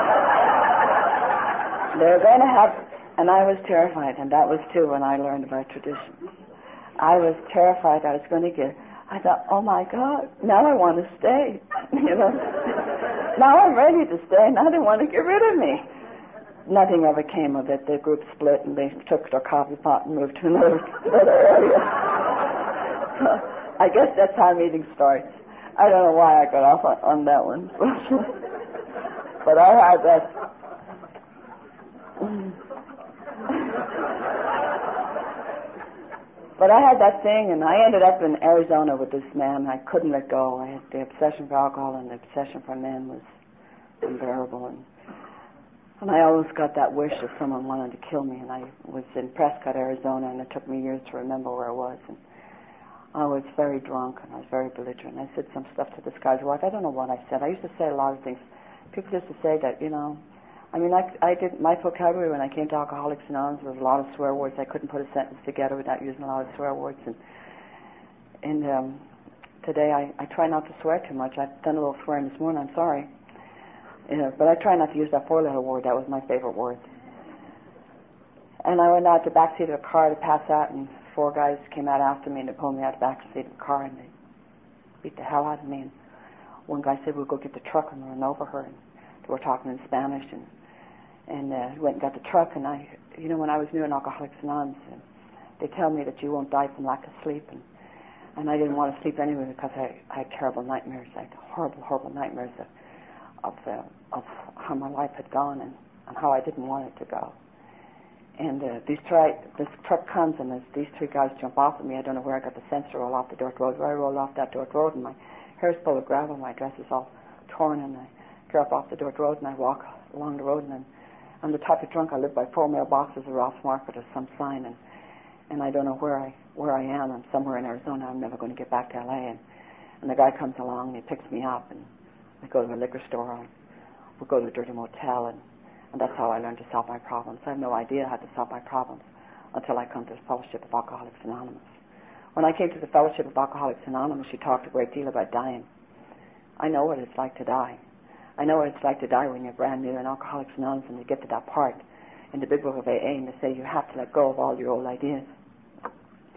They're going to have, and I was terrified, and that was too when I learned about traditions. I was terrified I was going to get, I thought, oh my God, now I want to stay, you know. Now I'm ready to stay, now they want to get rid of me. Nothing ever came of it. The group split and they took their coffee pot and moved to another area. So I guess that's how meeting starts. I don't know why I got off on that one. But I had that. But I had that thing, and I ended up in Arizona with this man. I couldn't let go. I had the obsession for alcohol, and the obsession for men was unbearable. And I always got that wish that someone wanted to kill me. And I was in Prescott, Arizona, and it took me years to remember where I was. And I was very drunk, and I was very belligerent. I said some stuff to this guy's wife. I don't know what I said. I used to say a lot of things. People used to say that, you know, I mean, I did my vocabulary when I came to Alcoholics Anonymous. There was a lot of swear words. I couldn't put a sentence together without using a lot of swear words. And today I try not to swear too much. I've done a little swearing this morning. I'm sorry. But I try not to use that four-letter word. That was my favorite word. And I went out the back seat of the car to pass out, and 4 guys came out after me, and they pulled me out the back seat of the car, and they beat the hell out of me. And one guy said, we'll go get the truck and run over her. And they were talking in Spanish, and went and got the truck. And I, you know, when I was new in Alcoholics Anonymous, they tell me that you won't die from lack of sleep. And I didn't want to sleep anyway because I had terrible nightmares. I had horrible, horrible nightmares of how my life had gone and how I didn't want it to go. And this truck comes, and these 3 guys jump off of me. I don't know where I got the sense to roll off the dirt road. Where I rolled off that dirt road, and my hair's full of gravel, my dress is all torn, and I get up off the dirt road, and I walk along the road, and I'm the type of drunk. I live by 4 mailboxes of Ross Market or some sign, and I don't know where I am. I'm somewhere in Arizona. I'm never going to get back to L.A. And the guy comes along, and he picks me up, and we go to the liquor store, and we go to the dirty motel, and that's how I learned to solve my problems. I have no idea how to solve my problems until I come to the Fellowship of Alcoholics Anonymous. When I came to the Fellowship of Alcoholics Anonymous, she talked a great deal about dying. I know what it's like to die. I know what it's like to die when you're brand new in Alcoholics Anonymous, and you get to that part in the Big Book of AA, and they say you have to let go of all your old ideas.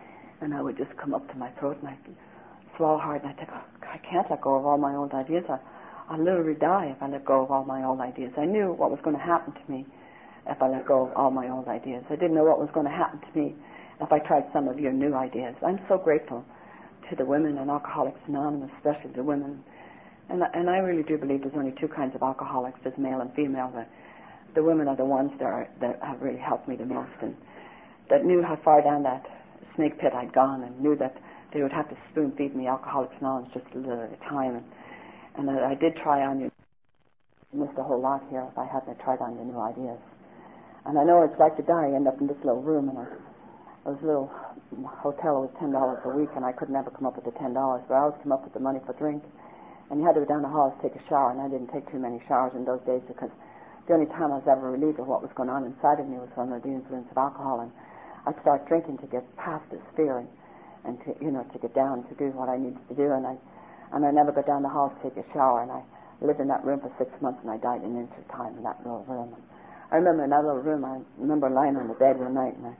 and I would just come up to my throat, and I'd swallow hard, and I'd think, oh, I can't let go of all my old ideas. I'll literally die if I let go of all my old ideas. I knew what was going to happen to me if I let go of all my old ideas. I didn't know what was going to happen to me if I tried some of your new ideas. I'm so grateful to the women in Alcoholics Anonymous, especially the women. And I really do believe there's only two kinds of alcoholics, there's male and female. The women are the ones that have really helped me the most, and that knew how far down that snake pit I'd gone, and knew that they would have to spoon feed me Alcoholics Anonymous just a little at a time. And I did try on you. Missed a whole lot here if I hadn't tried on your new ideas. And I know it's like to die. I end up in this little room, and this little hotel was $10 a week, and I could never come up with the $10, but I always come up with the money for drink. And you had to go down the hall to take a shower, and I didn't take too many showers in those days because the only time I was ever relieved of what was going on inside of me was under the influence of alcohol. And I'd start drinking to get past this fear and to get down to do what I needed to do. And I never got down the hall to take a shower, and I lived in that room for 6 months, and I died in an inch of time in that little room. And I remember in that little room, I remember lying on the bed one night, and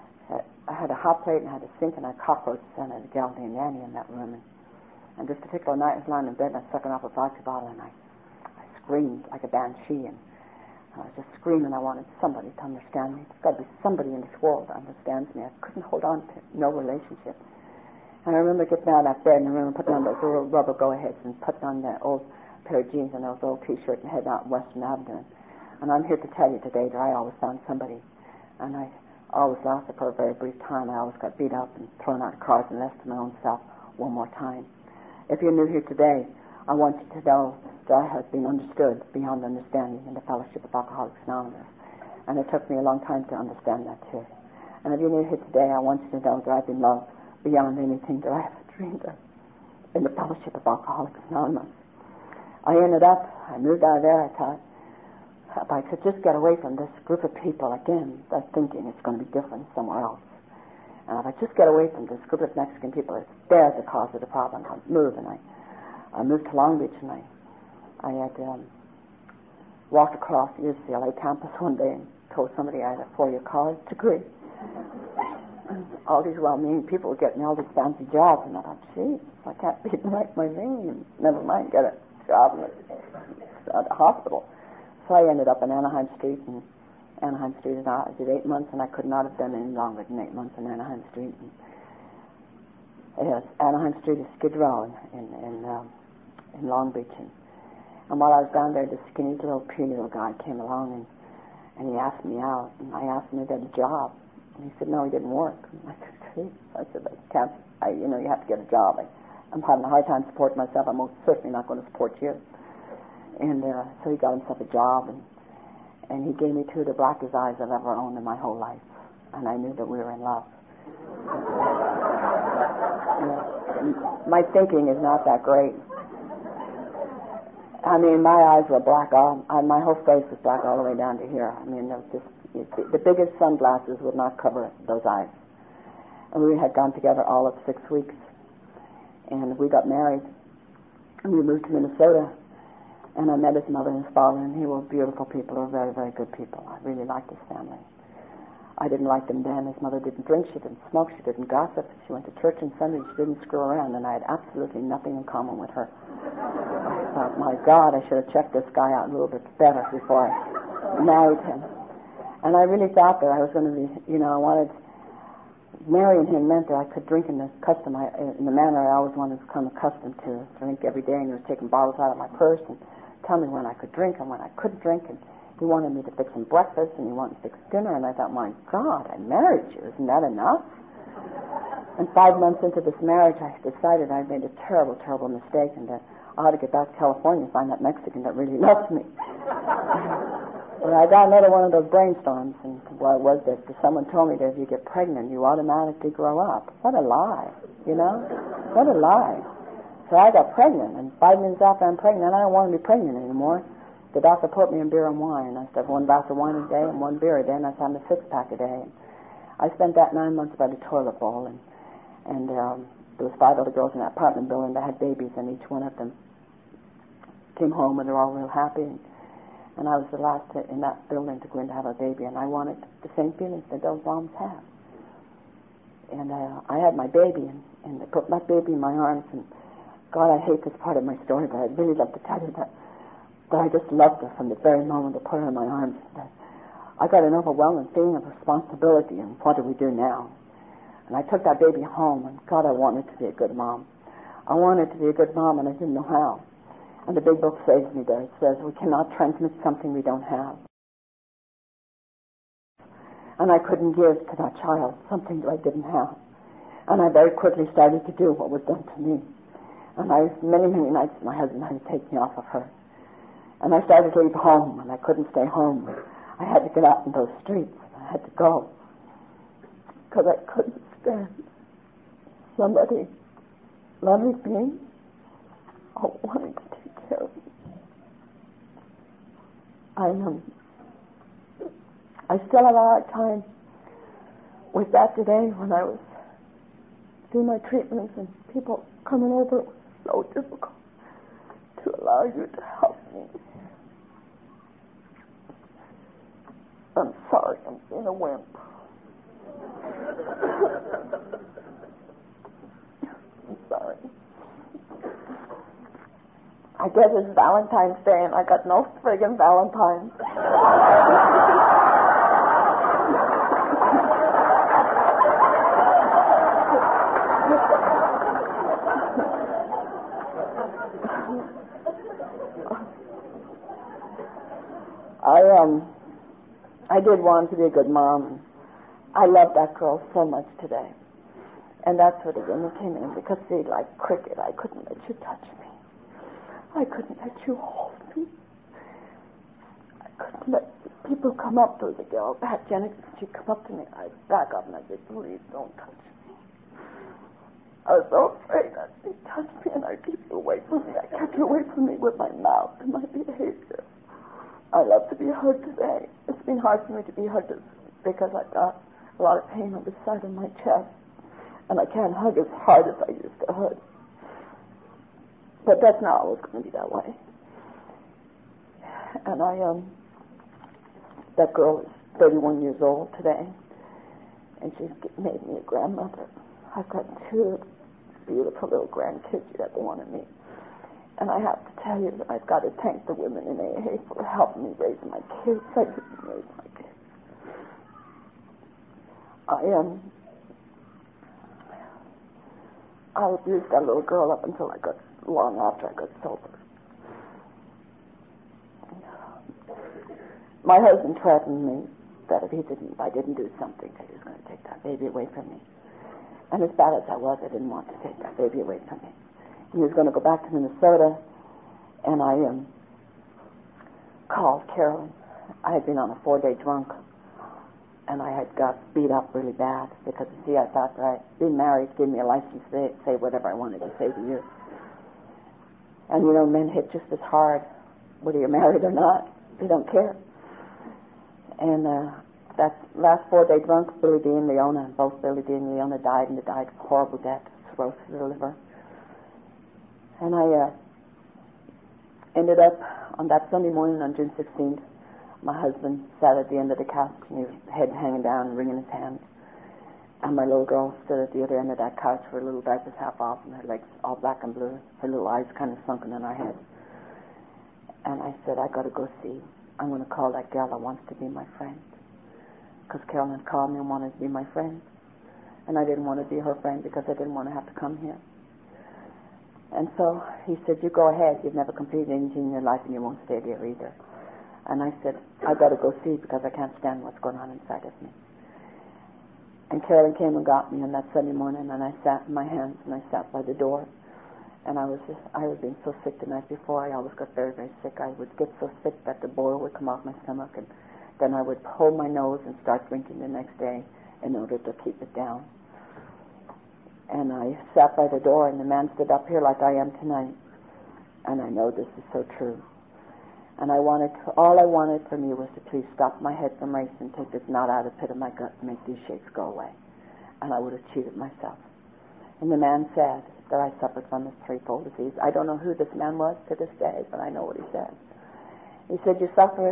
I had a hot plate, and I had a sink, and I had cockroaches, and I had a Geraldine Yanny in that room. And this particular night I was lying in bed, and I was sucking off a vodka bottle, and I screamed like a banshee, and I was just screaming. I wanted somebody to understand me. There's got to be somebody in this world that understands me. I couldn't hold on to no relationship. And I remember getting out of that bed in the room and putting on those little rubber go-aheads and putting on that old pair of jeans and those old T-shirts and heading out on Western Avenue. And I'm here to tell you today that I always found somebody. And I always lost it for a very brief time. I always got beat up and thrown out of cars and left to my own self one more time. If you're new here today, I want you to know that I have been understood beyond understanding in the Fellowship of Alcoholics Anonymous. And it took me a long time to understand that too. And if you're new here today, I want you to know that I've been loved beyond anything that I ever dreamed of in the Fellowship of Alcoholics Anonymous. I moved out of there. I thought, if I could just get away from this group of people again, they're thinking it's going to be different somewhere else. And if I just get away from this group of Mexican people, they're the cause of the problem. I'll move. And I moved to Long Beach, and I had walked across the UCLA campus one day and told somebody I had a 4-year college degree. And all these well-meaning people were getting all these fancy jobs, and I thought, gee, I can't even write my name. Never mind get a job at a hospital. So I ended up in Anaheim Street, and Anaheim Street, I did 8 months, and I could not have done any longer than 8 months in Anaheim Street. Yes, Anaheim Street is Skid Row in Long Beach. And while I was down there, this skinny little puny little guy came along, and he asked me out, and I asked him if he had a job. And he said, no, he didn't work. And I said, gee. I said, you have to get a job. I'm having a hard time supporting myself. I'm most certainly not going to support you. And so he got himself a job, and he gave me 2 of the blackest eyes I've ever owned in my whole life. And I knew that we were in love. My thinking is not that great. I mean, my eyes were black. My whole face was black all the way down to here. I mean, there was just, the biggest sunglasses would not cover those eyes. And we had gone together all of 6 weeks. And we got married. And we moved to Minnesota. And I met his mother and his father, and they were beautiful people. They were very, very good people. I really liked his family. I didn't like them then. His mother didn't drink, she didn't smoke, she didn't gossip. She went to church on Sunday, she didn't screw around, and I had absolutely nothing in common with her. I thought, my God, I should have checked this guy out a little bit better before I married him. And I really thought that I was going to be, marrying him meant that I could drink in the manner I always wanted to become accustomed to drink every day, and he was taking bottles out of my purse and tell me when I could drink and when I couldn't drink, and he wanted me to fix him breakfast and he wanted to fix dinner, and I thought, my God, I married you. Isn't that enough? And 5 months into this marriage, I decided I'd made a terrible, terrible mistake, and that I ought to get back to California and find that Mexican that really loved me. And I got another one of those brainstorms, and what was this? Someone told me that if you get pregnant, you automatically grow up. What a lie, What a lie. So I got pregnant, and 5 minutes after I'm pregnant, I don't want to be pregnant anymore. The doctor put me in beer and wine. I used to have 1 glass of wine a day and 1 beer a day, and I was having a 6-pack a day. And I spent that 9 months by the toilet bowl, and there was 5 other girls in that apartment building that had babies, and each one of them came home, and they're all real happy. And I was the last in that building to go in to have a baby, and I wanted the same feelings that those moms have. And I had my baby, and I put my baby in my arms, and God, I hate this part of my story, but I'd really love to tell you that I just loved her from the very moment I put her in my arms. That I got an overwhelming feeling of responsibility, and what do we do now? And I took that baby home, and God, I wanted to be a good mom. I wanted to be a good mom, and I didn't know how. And the big book saves me there. It says, we cannot transmit something we don't have. And I couldn't give to that child something that I didn't have. And I very quickly started to do what was done to me. And many nights my husband had to take me off of her. And I started to leave home, and I couldn't stay home. I had to get out in those streets. I had to go. Because I couldn't stand somebody loving me or wanting to take care of me. I still have a hard time with that today when I was doing my treatments and people coming over. It was so difficult to allow you to help me. I'm sorry, I'm being a wimp. I'm sorry. I guess it's Valentine's Day and I got no friggin' Valentines. I did want to be a good mom. I loved that girl so much today. And that's where the women came in, because see, like cricket, I couldn't let you touch me. I couldn't let you hold me. I couldn't let people come up to the girl, Pat Jennings, she'd come up to me, I'd back up and I'd say, please don't touch me. I was so afraid that she'd touch me and I'd keep you away from me. I kept you away from me with my mouth and my behavior. I love to be heard today. It's been hard for me to be heard because I've got a lot of pain on the side of my chest. And I can't hug as hard as I used to hug. But that's not always going to be that way. And that girl is 31 years old today. And she's made me a grandmother. I've got 2 beautiful little grandkids that they want to meet. And I have to tell you that I've got to thank the women in AA for helping me raise my kids. I didn't raise my kids. I abused that little girl up until long after I got sober. My husband threatened me that if I didn't do something, that he was going to take that baby away from me. And as bad as I was, I didn't want to take that baby away from me. He was going to go back to Minnesota, and I called Carolyn. I had been on a 4-day drunk, and I had got beat up really bad because, you see, I thought that being married gave me a license to say whatever I wanted to say to you. And, you know, men hit just as hard whether you're married or not. They don't care. And that last 4-day drunk, Billy D and Leona, both Billy D and Leona died, and they died of horrible death, cirrhosis of the liver. And I ended up on that Sunday morning on June 16th, my husband sat at the end of the couch, and his head hanging down and wringing his hands. And my little girl stood at the other end of that couch, her little diapers half off and her legs all black and blue, her little eyes kind of sunken in her head. And I said, I got to go see. I'm going to call that gal that wants to be my friend. Because Carolyn called me and wanted to be my friend. And I didn't want to be her friend because I didn't want to have to come here. And so he said, you go ahead. You've never completed anything in your life and you won't stay there either. And I said, I've got to go see because I can't stand what's going on inside of me. And Carolyn came and got me on that Sunday morning, and I sat in my hands and I sat by the door. And I was being so sick the night before. I always got very, very sick. I would get so sick that the boil would come off my stomach, and then I would hold my nose and start drinking the next day in order to keep it down. And I sat by the door, and the man stood up here like I am tonight. And I know this is so true. And all I wanted for me was to please stop my head from racing, take this knot out of the pit of my gut, and make these shakes go away. And I would have cheated myself. And the man said that I suffered from a threefold disease. I don't know who this man was to this day, but I know what he said. He said, you suffer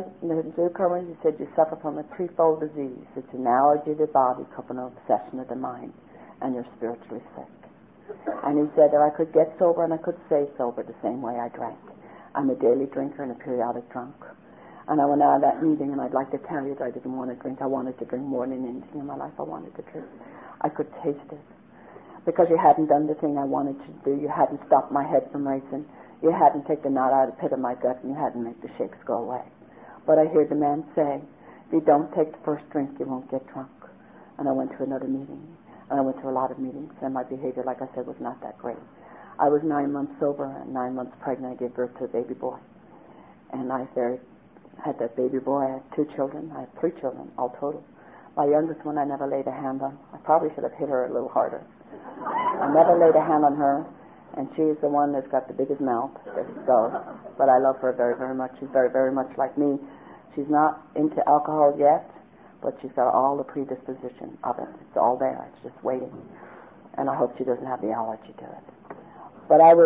from a threefold disease. It's an allergy of the body, coupled with an obsession of the mind. and you're spiritually sick. And he said that I could get sober and I could stay sober the same way I drank. I'm a daily drinker and a periodic drunk. And I went out of that meeting, and I'd like to tell you that I didn't want to drink. I wanted to drink more than anything in my life. I wanted to drink. I could taste it. Because you hadn't done the thing I wanted to do. You hadn't stopped my head from racing. You hadn't taken the knot out of the pit of my gut, and you hadn't made the shakes go away. But I hear the man say, if you don't take the first drink, you won't get drunk. And I went to another meeting. And I went to a lot of meetings, and my behavior, like I said, was not that great. I was 9 months sober and 9 months pregnant. I gave birth to a baby boy. And I had that baby boy. I had 2 children. I had 3 children, all total. My youngest one I never laid a hand on. I probably should have hit her a little harder. I never laid a hand on her, and she's the one that's got the biggest mouth. So, but I love her very, very much. She's very, very much like me. She's not into alcohol yet, but she's got all the predisposition of it. It's all there. It's just waiting. And I hope she doesn't have the allergy to it. But I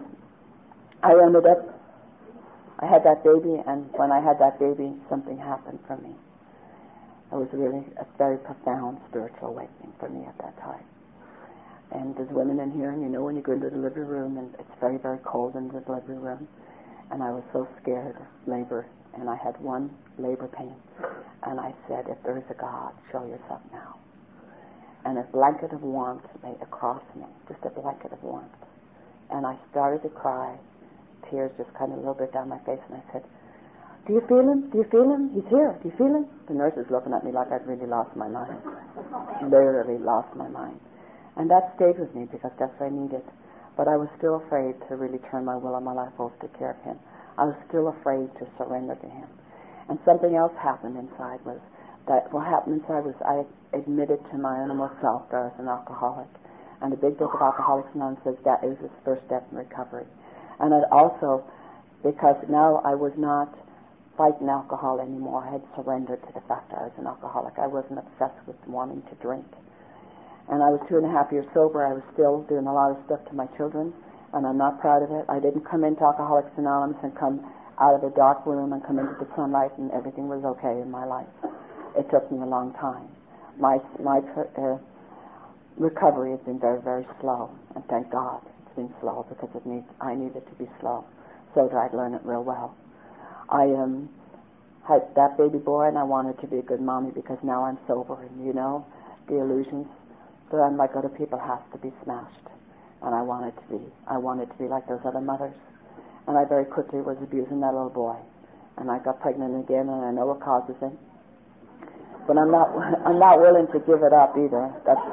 ended up, I had that baby, and when I had that baby, something happened for me. It was really a very profound spiritual awakening for me at that time. And there's women in here, and you know when you go into the delivery room, and it's very, very cold in the delivery room, and I was so scared of labor, and I had 1 labor pain, and I said, if there is a God, show yourself now. And a blanket of warmth lay across me, just a blanket of warmth. And I started to cry, tears just kind of a little bit down my face, and I said, do you feel him? Do you feel him? He's here. Do you feel him? The nurse is looking at me like I'd really lost my mind. Literally lost my mind. And that stayed with me because that's what I needed. But I was still afraid to really turn my will and my life over to take care of him. I was still afraid to surrender to him. And something else happened inside was that what happened inside was I admitted to my animal self that I was an alcoholic. And the big book of Alcoholics Anonymous says that is the first step in recovery. And it also, because now I was not fighting alcohol anymore, I had surrendered to the fact that I was an alcoholic. I wasn't obsessed with wanting to drink. And I was 2.5 years sober. I was still doing a lot of stuff to my children, and I'm not proud of it. I didn't come into Alcoholics Anonymous and come out of a dark room and come into the sunlight and everything was okay in my life. It took me a long time. My recovery has been very, very slow, and thank God it's been slow because I needed to be slow so that I'd learn it real well. I had that baby boy, and I wanted to be a good mommy because now I'm sober, and you know, the illusions that I'm like other people has to be smashed, and I wanted to be like those other mothers, and I very quickly was abusing that little boy, and I got pregnant again, and I know what causes it, but I'm not willing to give it up either.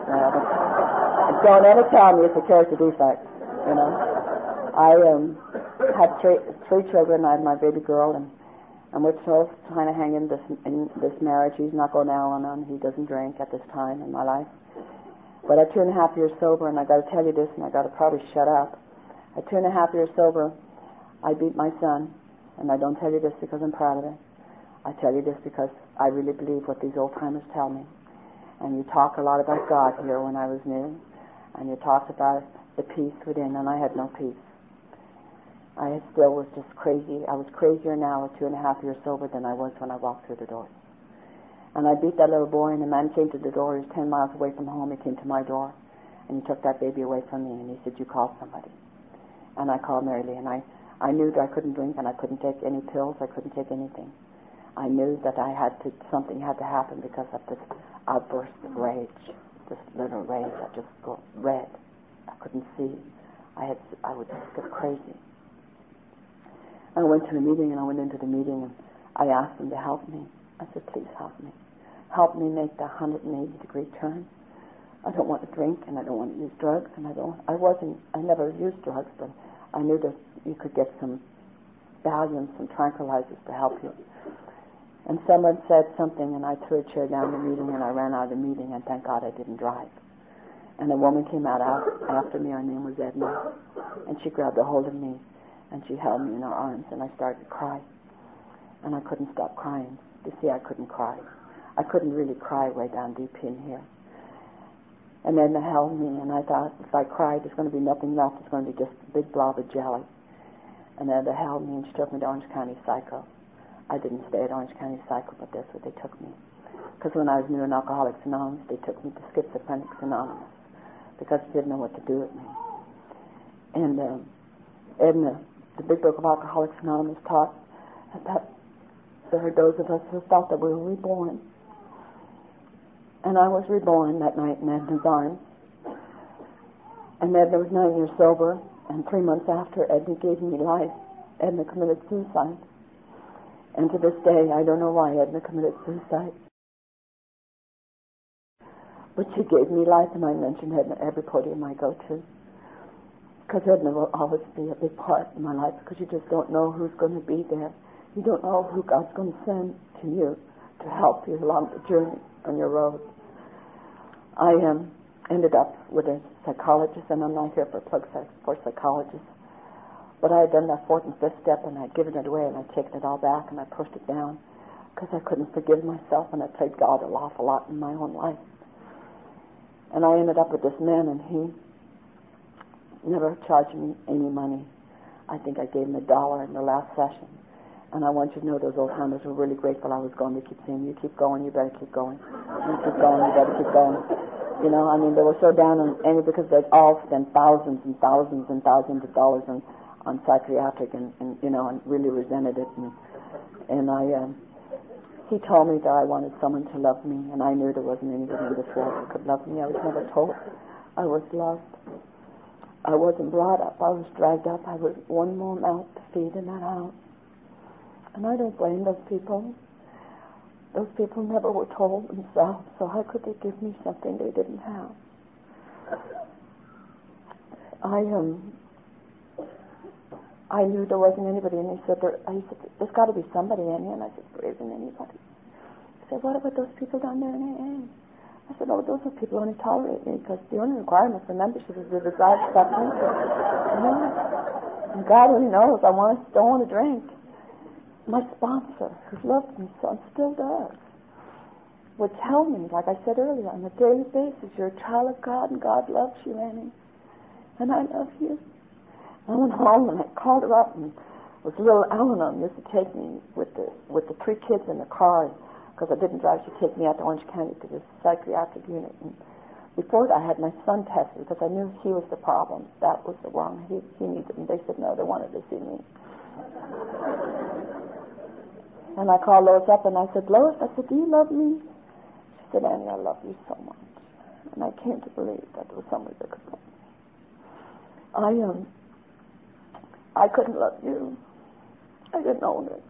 Don't ever tell me it's a character defect, you know. I had three children. I had my baby girl, and we're still trying to hang in this marriage. He's not going out on. He doesn't drink at this time in my life. But at 2.5 years sober, and I got to tell you this, and I got to probably shut up. At 2.5 years sober, I beat my son, and I don't tell you this because I'm proud of it. I tell you this because I really believe what these old timers tell me. And you talk a lot about God here when I was new, and you talked about the peace within, and I had no peace. I still was just crazy. I was crazier now at 2.5 years sober than I was when I walked through the door. And I beat that little boy, and the man came to the door. He was 10 miles away from home. He came to my door, and he took that baby away from me, and he said, you call somebody. And I called Mary Lee, and I knew that I couldn't drink, and I couldn't take any pills. I couldn't take anything. I knew that something had to happen because of this outburst of rage, this little rage. I just got red. I couldn't see. I would just get crazy. I went to a meeting, and I went into the meeting, and I asked them to help me. I said, please help me. Help me make the 180-degree turn. I don't want to drink, and I don't want to use drugs, and I never used drugs, but I knew that you could get some Valiums, some tranquilizers to help you. And someone said something, and I threw a chair down the meeting, and I ran out of the meeting, and thank God I didn't drive. And a woman came out after me. Her name was Edna, and she grabbed a hold of me, and she held me in her arms, and I started to cry. And I couldn't stop crying. You see, I couldn't cry. I couldn't really cry way down deep in here. And then they held me, and I thought, if I cried, there's going to be nothing left. It's going to be just a big blob of jelly. And then they held me, and she took me to Orange County Psycho. I didn't stay at Orange County Psycho, but that's where they took me. Because when I was new in Alcoholics Anonymous, they took me to Schizophrenics Anonymous. because she didn't know what to do with me. And Edna, the Big Book of Alcoholics Anonymous, taught that there are those of us who felt that we were reborn. And I was reborn that night in Edna's arms. And Edna was 9 years sober, and 3 months after Edna gave me life, Edna committed suicide. And to this day, I don't know why Edna committed suicide. But she gave me life, and I mention Edna every podium I go to. Because Edna will always be a big part in my life, because you just don't know who's going to be there. You don't know who God's going to send to you to help you along the journey on your road. I ended up with a psychologist, and I'm not here for plug for psychologists, but I had done that fourth and fifth step, and I'd given it away, and I'd taken it all back, and I pushed it down, because I couldn't forgive myself, and I played God an awful lot in my own life. And I ended up with this man, and he never charged me any money. I think I gave him $1 in the last session. And I want you to know those old timers were really grateful I was going. They keep saying, you keep going, you better keep going. You keep going, you better keep going. You know, I mean, they were so down on Amy because they'd all spent thousands and thousands and thousands of dollars on psychiatric and you know, and really resented it. And he told me that I wanted someone to love me, and I knew there wasn't anybody in this world who could love me. I was never told I was loved. I wasn't brought up. I was dragged up. I was one more mouth to feed in that house. And I don't blame those people. Those people never were told themselves, so how could they give me something they didn't have? I knew there wasn't anybody, and he said, there's got to be somebody in here. And I said, there isn't anybody. He said, what about those people down there in AA? I said, oh, those are people who only tolerate me because the only requirement for membership is the desire to stop drinking. You know? And God only knows I don't want to drink. My sponsor, who loved me so and still does, would tell me, like I said earlier, on a daily basis, you're a child of God and God loves you, Annie. And I love you. I went home and I called her up, and it was little Eleanor used to take me with the 3 kids in the car, because I didn't drive. She'd take me out to Orange County to this psychiatric unit. And before that, I had my son tested because I knew he was the problem. That was the wrong. He needed it. And they said no, they wanted to see me. And I called Lois up and I said, Lois, I said, do you love me? She said, Annie, I love you so much. And I came to believe that there was somebody that could love me. I couldn't love you. I didn't own it.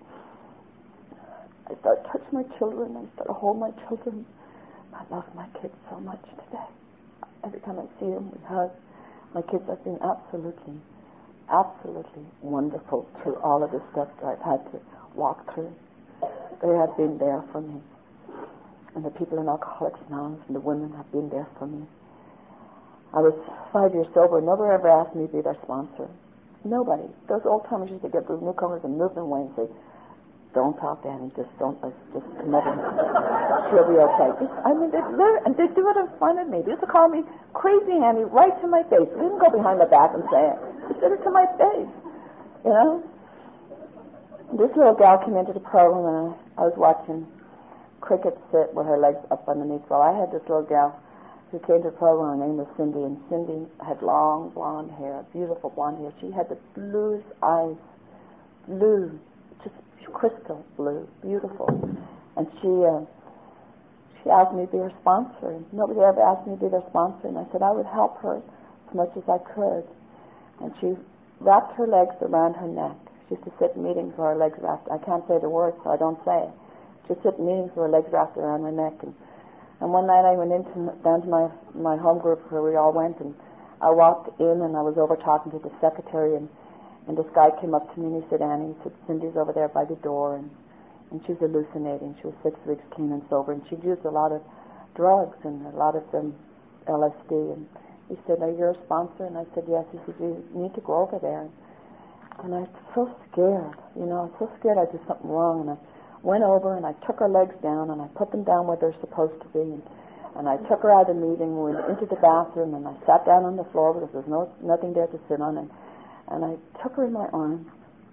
I started touching my children. I started holding my children. I love my kids so much today. Every time I see them, we hug. My kids have been absolutely, absolutely wonderful through all of the stuff that I've had to walk through. They have been there for me. And the people in Alcoholics Anonymous and the women have been there for me. I was 5 years sober. Nobody ever asked me to be their sponsor. Nobody. Those old timers used to get those newcomers and move them away and say, don't talk to Annie, just come over. She'll be okay. And they do it in front of me. They used to call me crazy Annie right to my face. They didn't go behind my back and say it. They said it to my face. You know? This little gal came into the program and I was watching Cricket sit with her legs up underneath. Well, I had this little gal who came to the program. Her name was Cindy, and Cindy had long blonde hair, beautiful blonde hair. She had the bluest eyes, blue, just crystal blue, beautiful. And she asked me to be her sponsor. And nobody ever asked me to be their sponsor, and I said I would help her as much as I could. And she wrapped her legs around her neck. She used to sit in meetings with her legs wrapped. I can't say the words, so I don't say it. She'd sit in meetings with her legs wrapped around her neck. And one night I went down to my home group where we all went, and I walked in and I was over talking to the secretary, and this guy came up to me and he said, Annie, he said, Cindy's over there by the door, and she was hallucinating. She was 6 weeks clean and sober, and she'd used a lot of drugs and a lot of LSD. And he said, are you a sponsor? And I said, yes. He said, you need to go over there. And I was so scared, I was so scared I did something wrong. And I went over and I took her legs down and I put them down where they're supposed to be. And I took her out of the meeting, we went into the bathroom, and I sat down on the floor because there was nothing there to sit on. And I took her in my arms.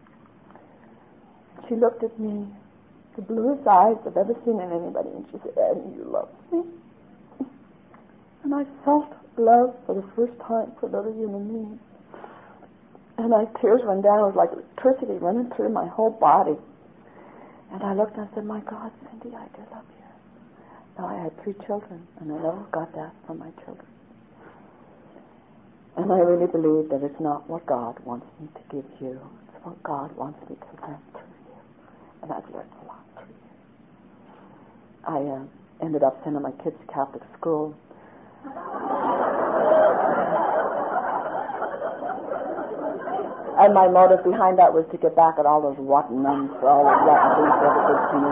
She looked at me, the bluest eyes I've ever seen in anybody, and she said, Annie, you love me. And I felt love for the first time for another human being. And my tears ran down. It was like electricity running through my whole body. And I looked and I said, my God, Cindy, I do love you. Now I had 3 children, and I never got that from my children. And I really believe that it's not what God wants me to give you. It's what God wants me to learn through you. And I've learned a lot through you. I ended up sending my kids to Catholic school. And my motive behind that was to get back at all those rotten nuns for all those rotten things they ever did to me.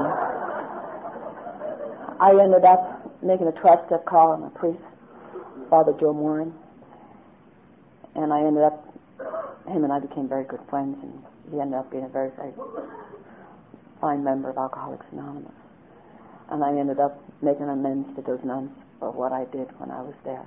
I ended up making a 12-step call on a priest, Father Joe Morin. And I ended up, him and I became very good friends, and he ended up being a very, very fine member of Alcoholics Anonymous. And I ended up making amends to those nuns for what I did when I was there.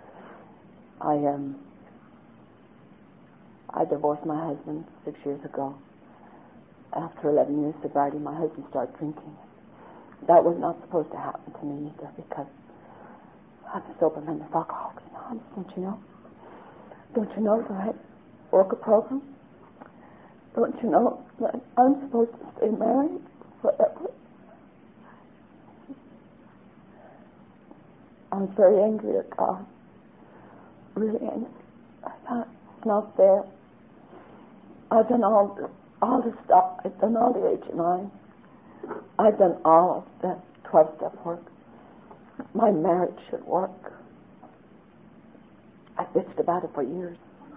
I divorced my husband 6 years ago. After 11 years sobriety, my husband started drinking. That was not supposed to happen to me either, because I'm a sober member of Alcoholics Anonymous, don't you know? Don't you know that I work a program? Don't you know that I'm supposed to stay married forever? I was very angry at God. Really angry. I thought, it's not fair. I've done all the stuff. I've done all the H&I. I've done all of the 12-step work. My marriage should work. I bitched about it for years.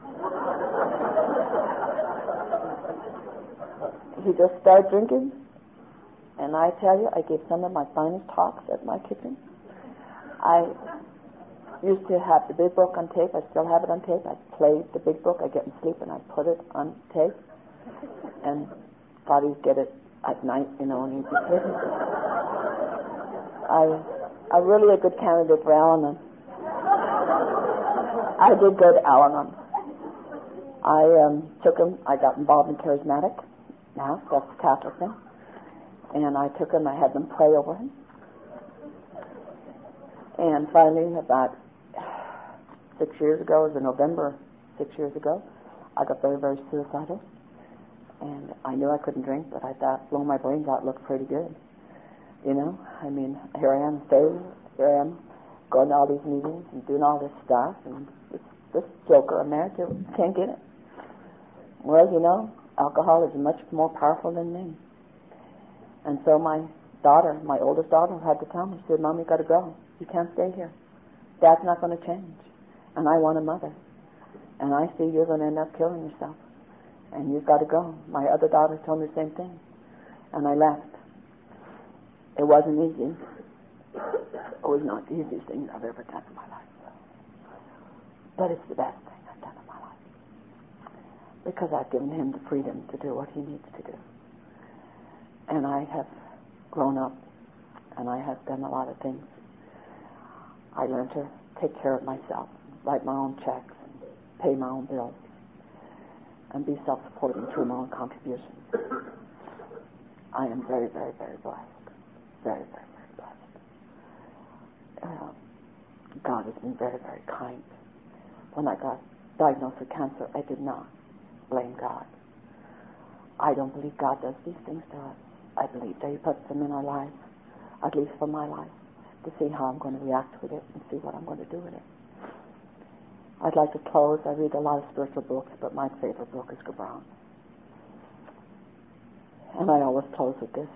He just started drinking, and I tell you, I gave some of my finest talks at my kitchen. I used to have the big book on tape. I still have it on tape. I played the big book. I get in sleep, and I put it on tape. And thought he'd get it at night, and he'd be sleeping. I'm really a good candidate for Al-Anon. I did go to Al-Anon. I took him. I got involved in Charismatic. Now that's the Catholic thing. And I took him. I had them pray over him. And finally, about 6 years ago, it was in November 6 years ago, I got very, very suicidal. And I knew I couldn't drink, but I thought, blowing my brains out looked pretty good. I mean, here I am saved. Here I am going to all these meetings and doing all this stuff. And this joker I'm married to can't get it. Well, alcohol is much more powerful than me. And so my daughter, my oldest daughter, had to tell me, she said, Mom, you got to go. You can't stay here. Dad's not going to change. And I want a mother. And I see you're going to end up killing yourself. And you've got to go. My other daughter told me the same thing. And I left. It wasn't easy. It was not the easiest thing I've ever done in my life. But it's the best thing I've done in my life. Because I've given him the freedom to do what he needs to do. And I have grown up. And I have done a lot of things. I learned to take care of myself, write my own checks, and pay my own bills, and be self-supporting through my own contributions. I am very, very, very blessed. Very, very, very blessed. God has been very, very kind. When I got diagnosed with cancer, I did not blame God. I don't believe God does these things to us. I believe that He puts them in our lives, at least for my life, to see how I'm going to react with it and see what I'm going to do with it. I'd like to close. I read a lot of spiritual books, but my favorite book is Gabron. And I always close with this,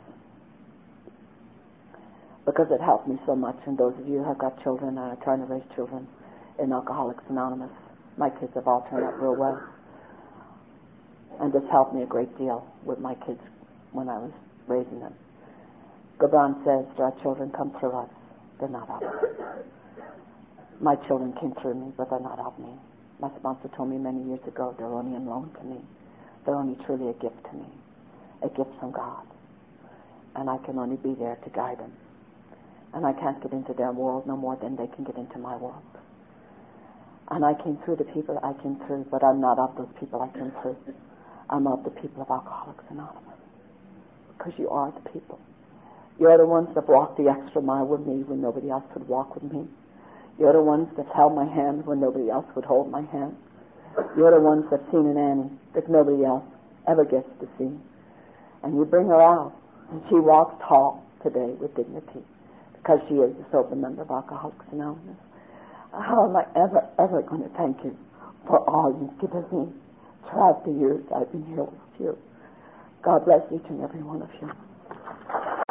because it helped me so much. And those of you who have got children and are trying to raise children in Alcoholics Anonymous, my kids have all turned out real well. And this helped me a great deal with my kids when I was raising them. Gabron says, our children come through us. They're not of us. My children came through me, but they're not of me. My sponsor told me many years ago, they're only on loan to me. They're only truly a gift to me, a gift from God. And I can only be there to guide them. And I can't get into their world no more than they can get into my world. And I came through the people I came through, but I'm not of those people I came through. I'm of the people of Alcoholics Anonymous. Because you are the people. You're the ones that walked the extra mile with me when nobody else could walk with me. You're the ones that held my hand when nobody else would hold my hand. You're the ones that seen an Annie that nobody else ever gets to see. And you bring her out, and she walks tall today with dignity because she is a sober member of Alcoholics Anonymous. How am I ever going to thank you for all you've given me throughout the years I've been here with you? God bless each and every one of you.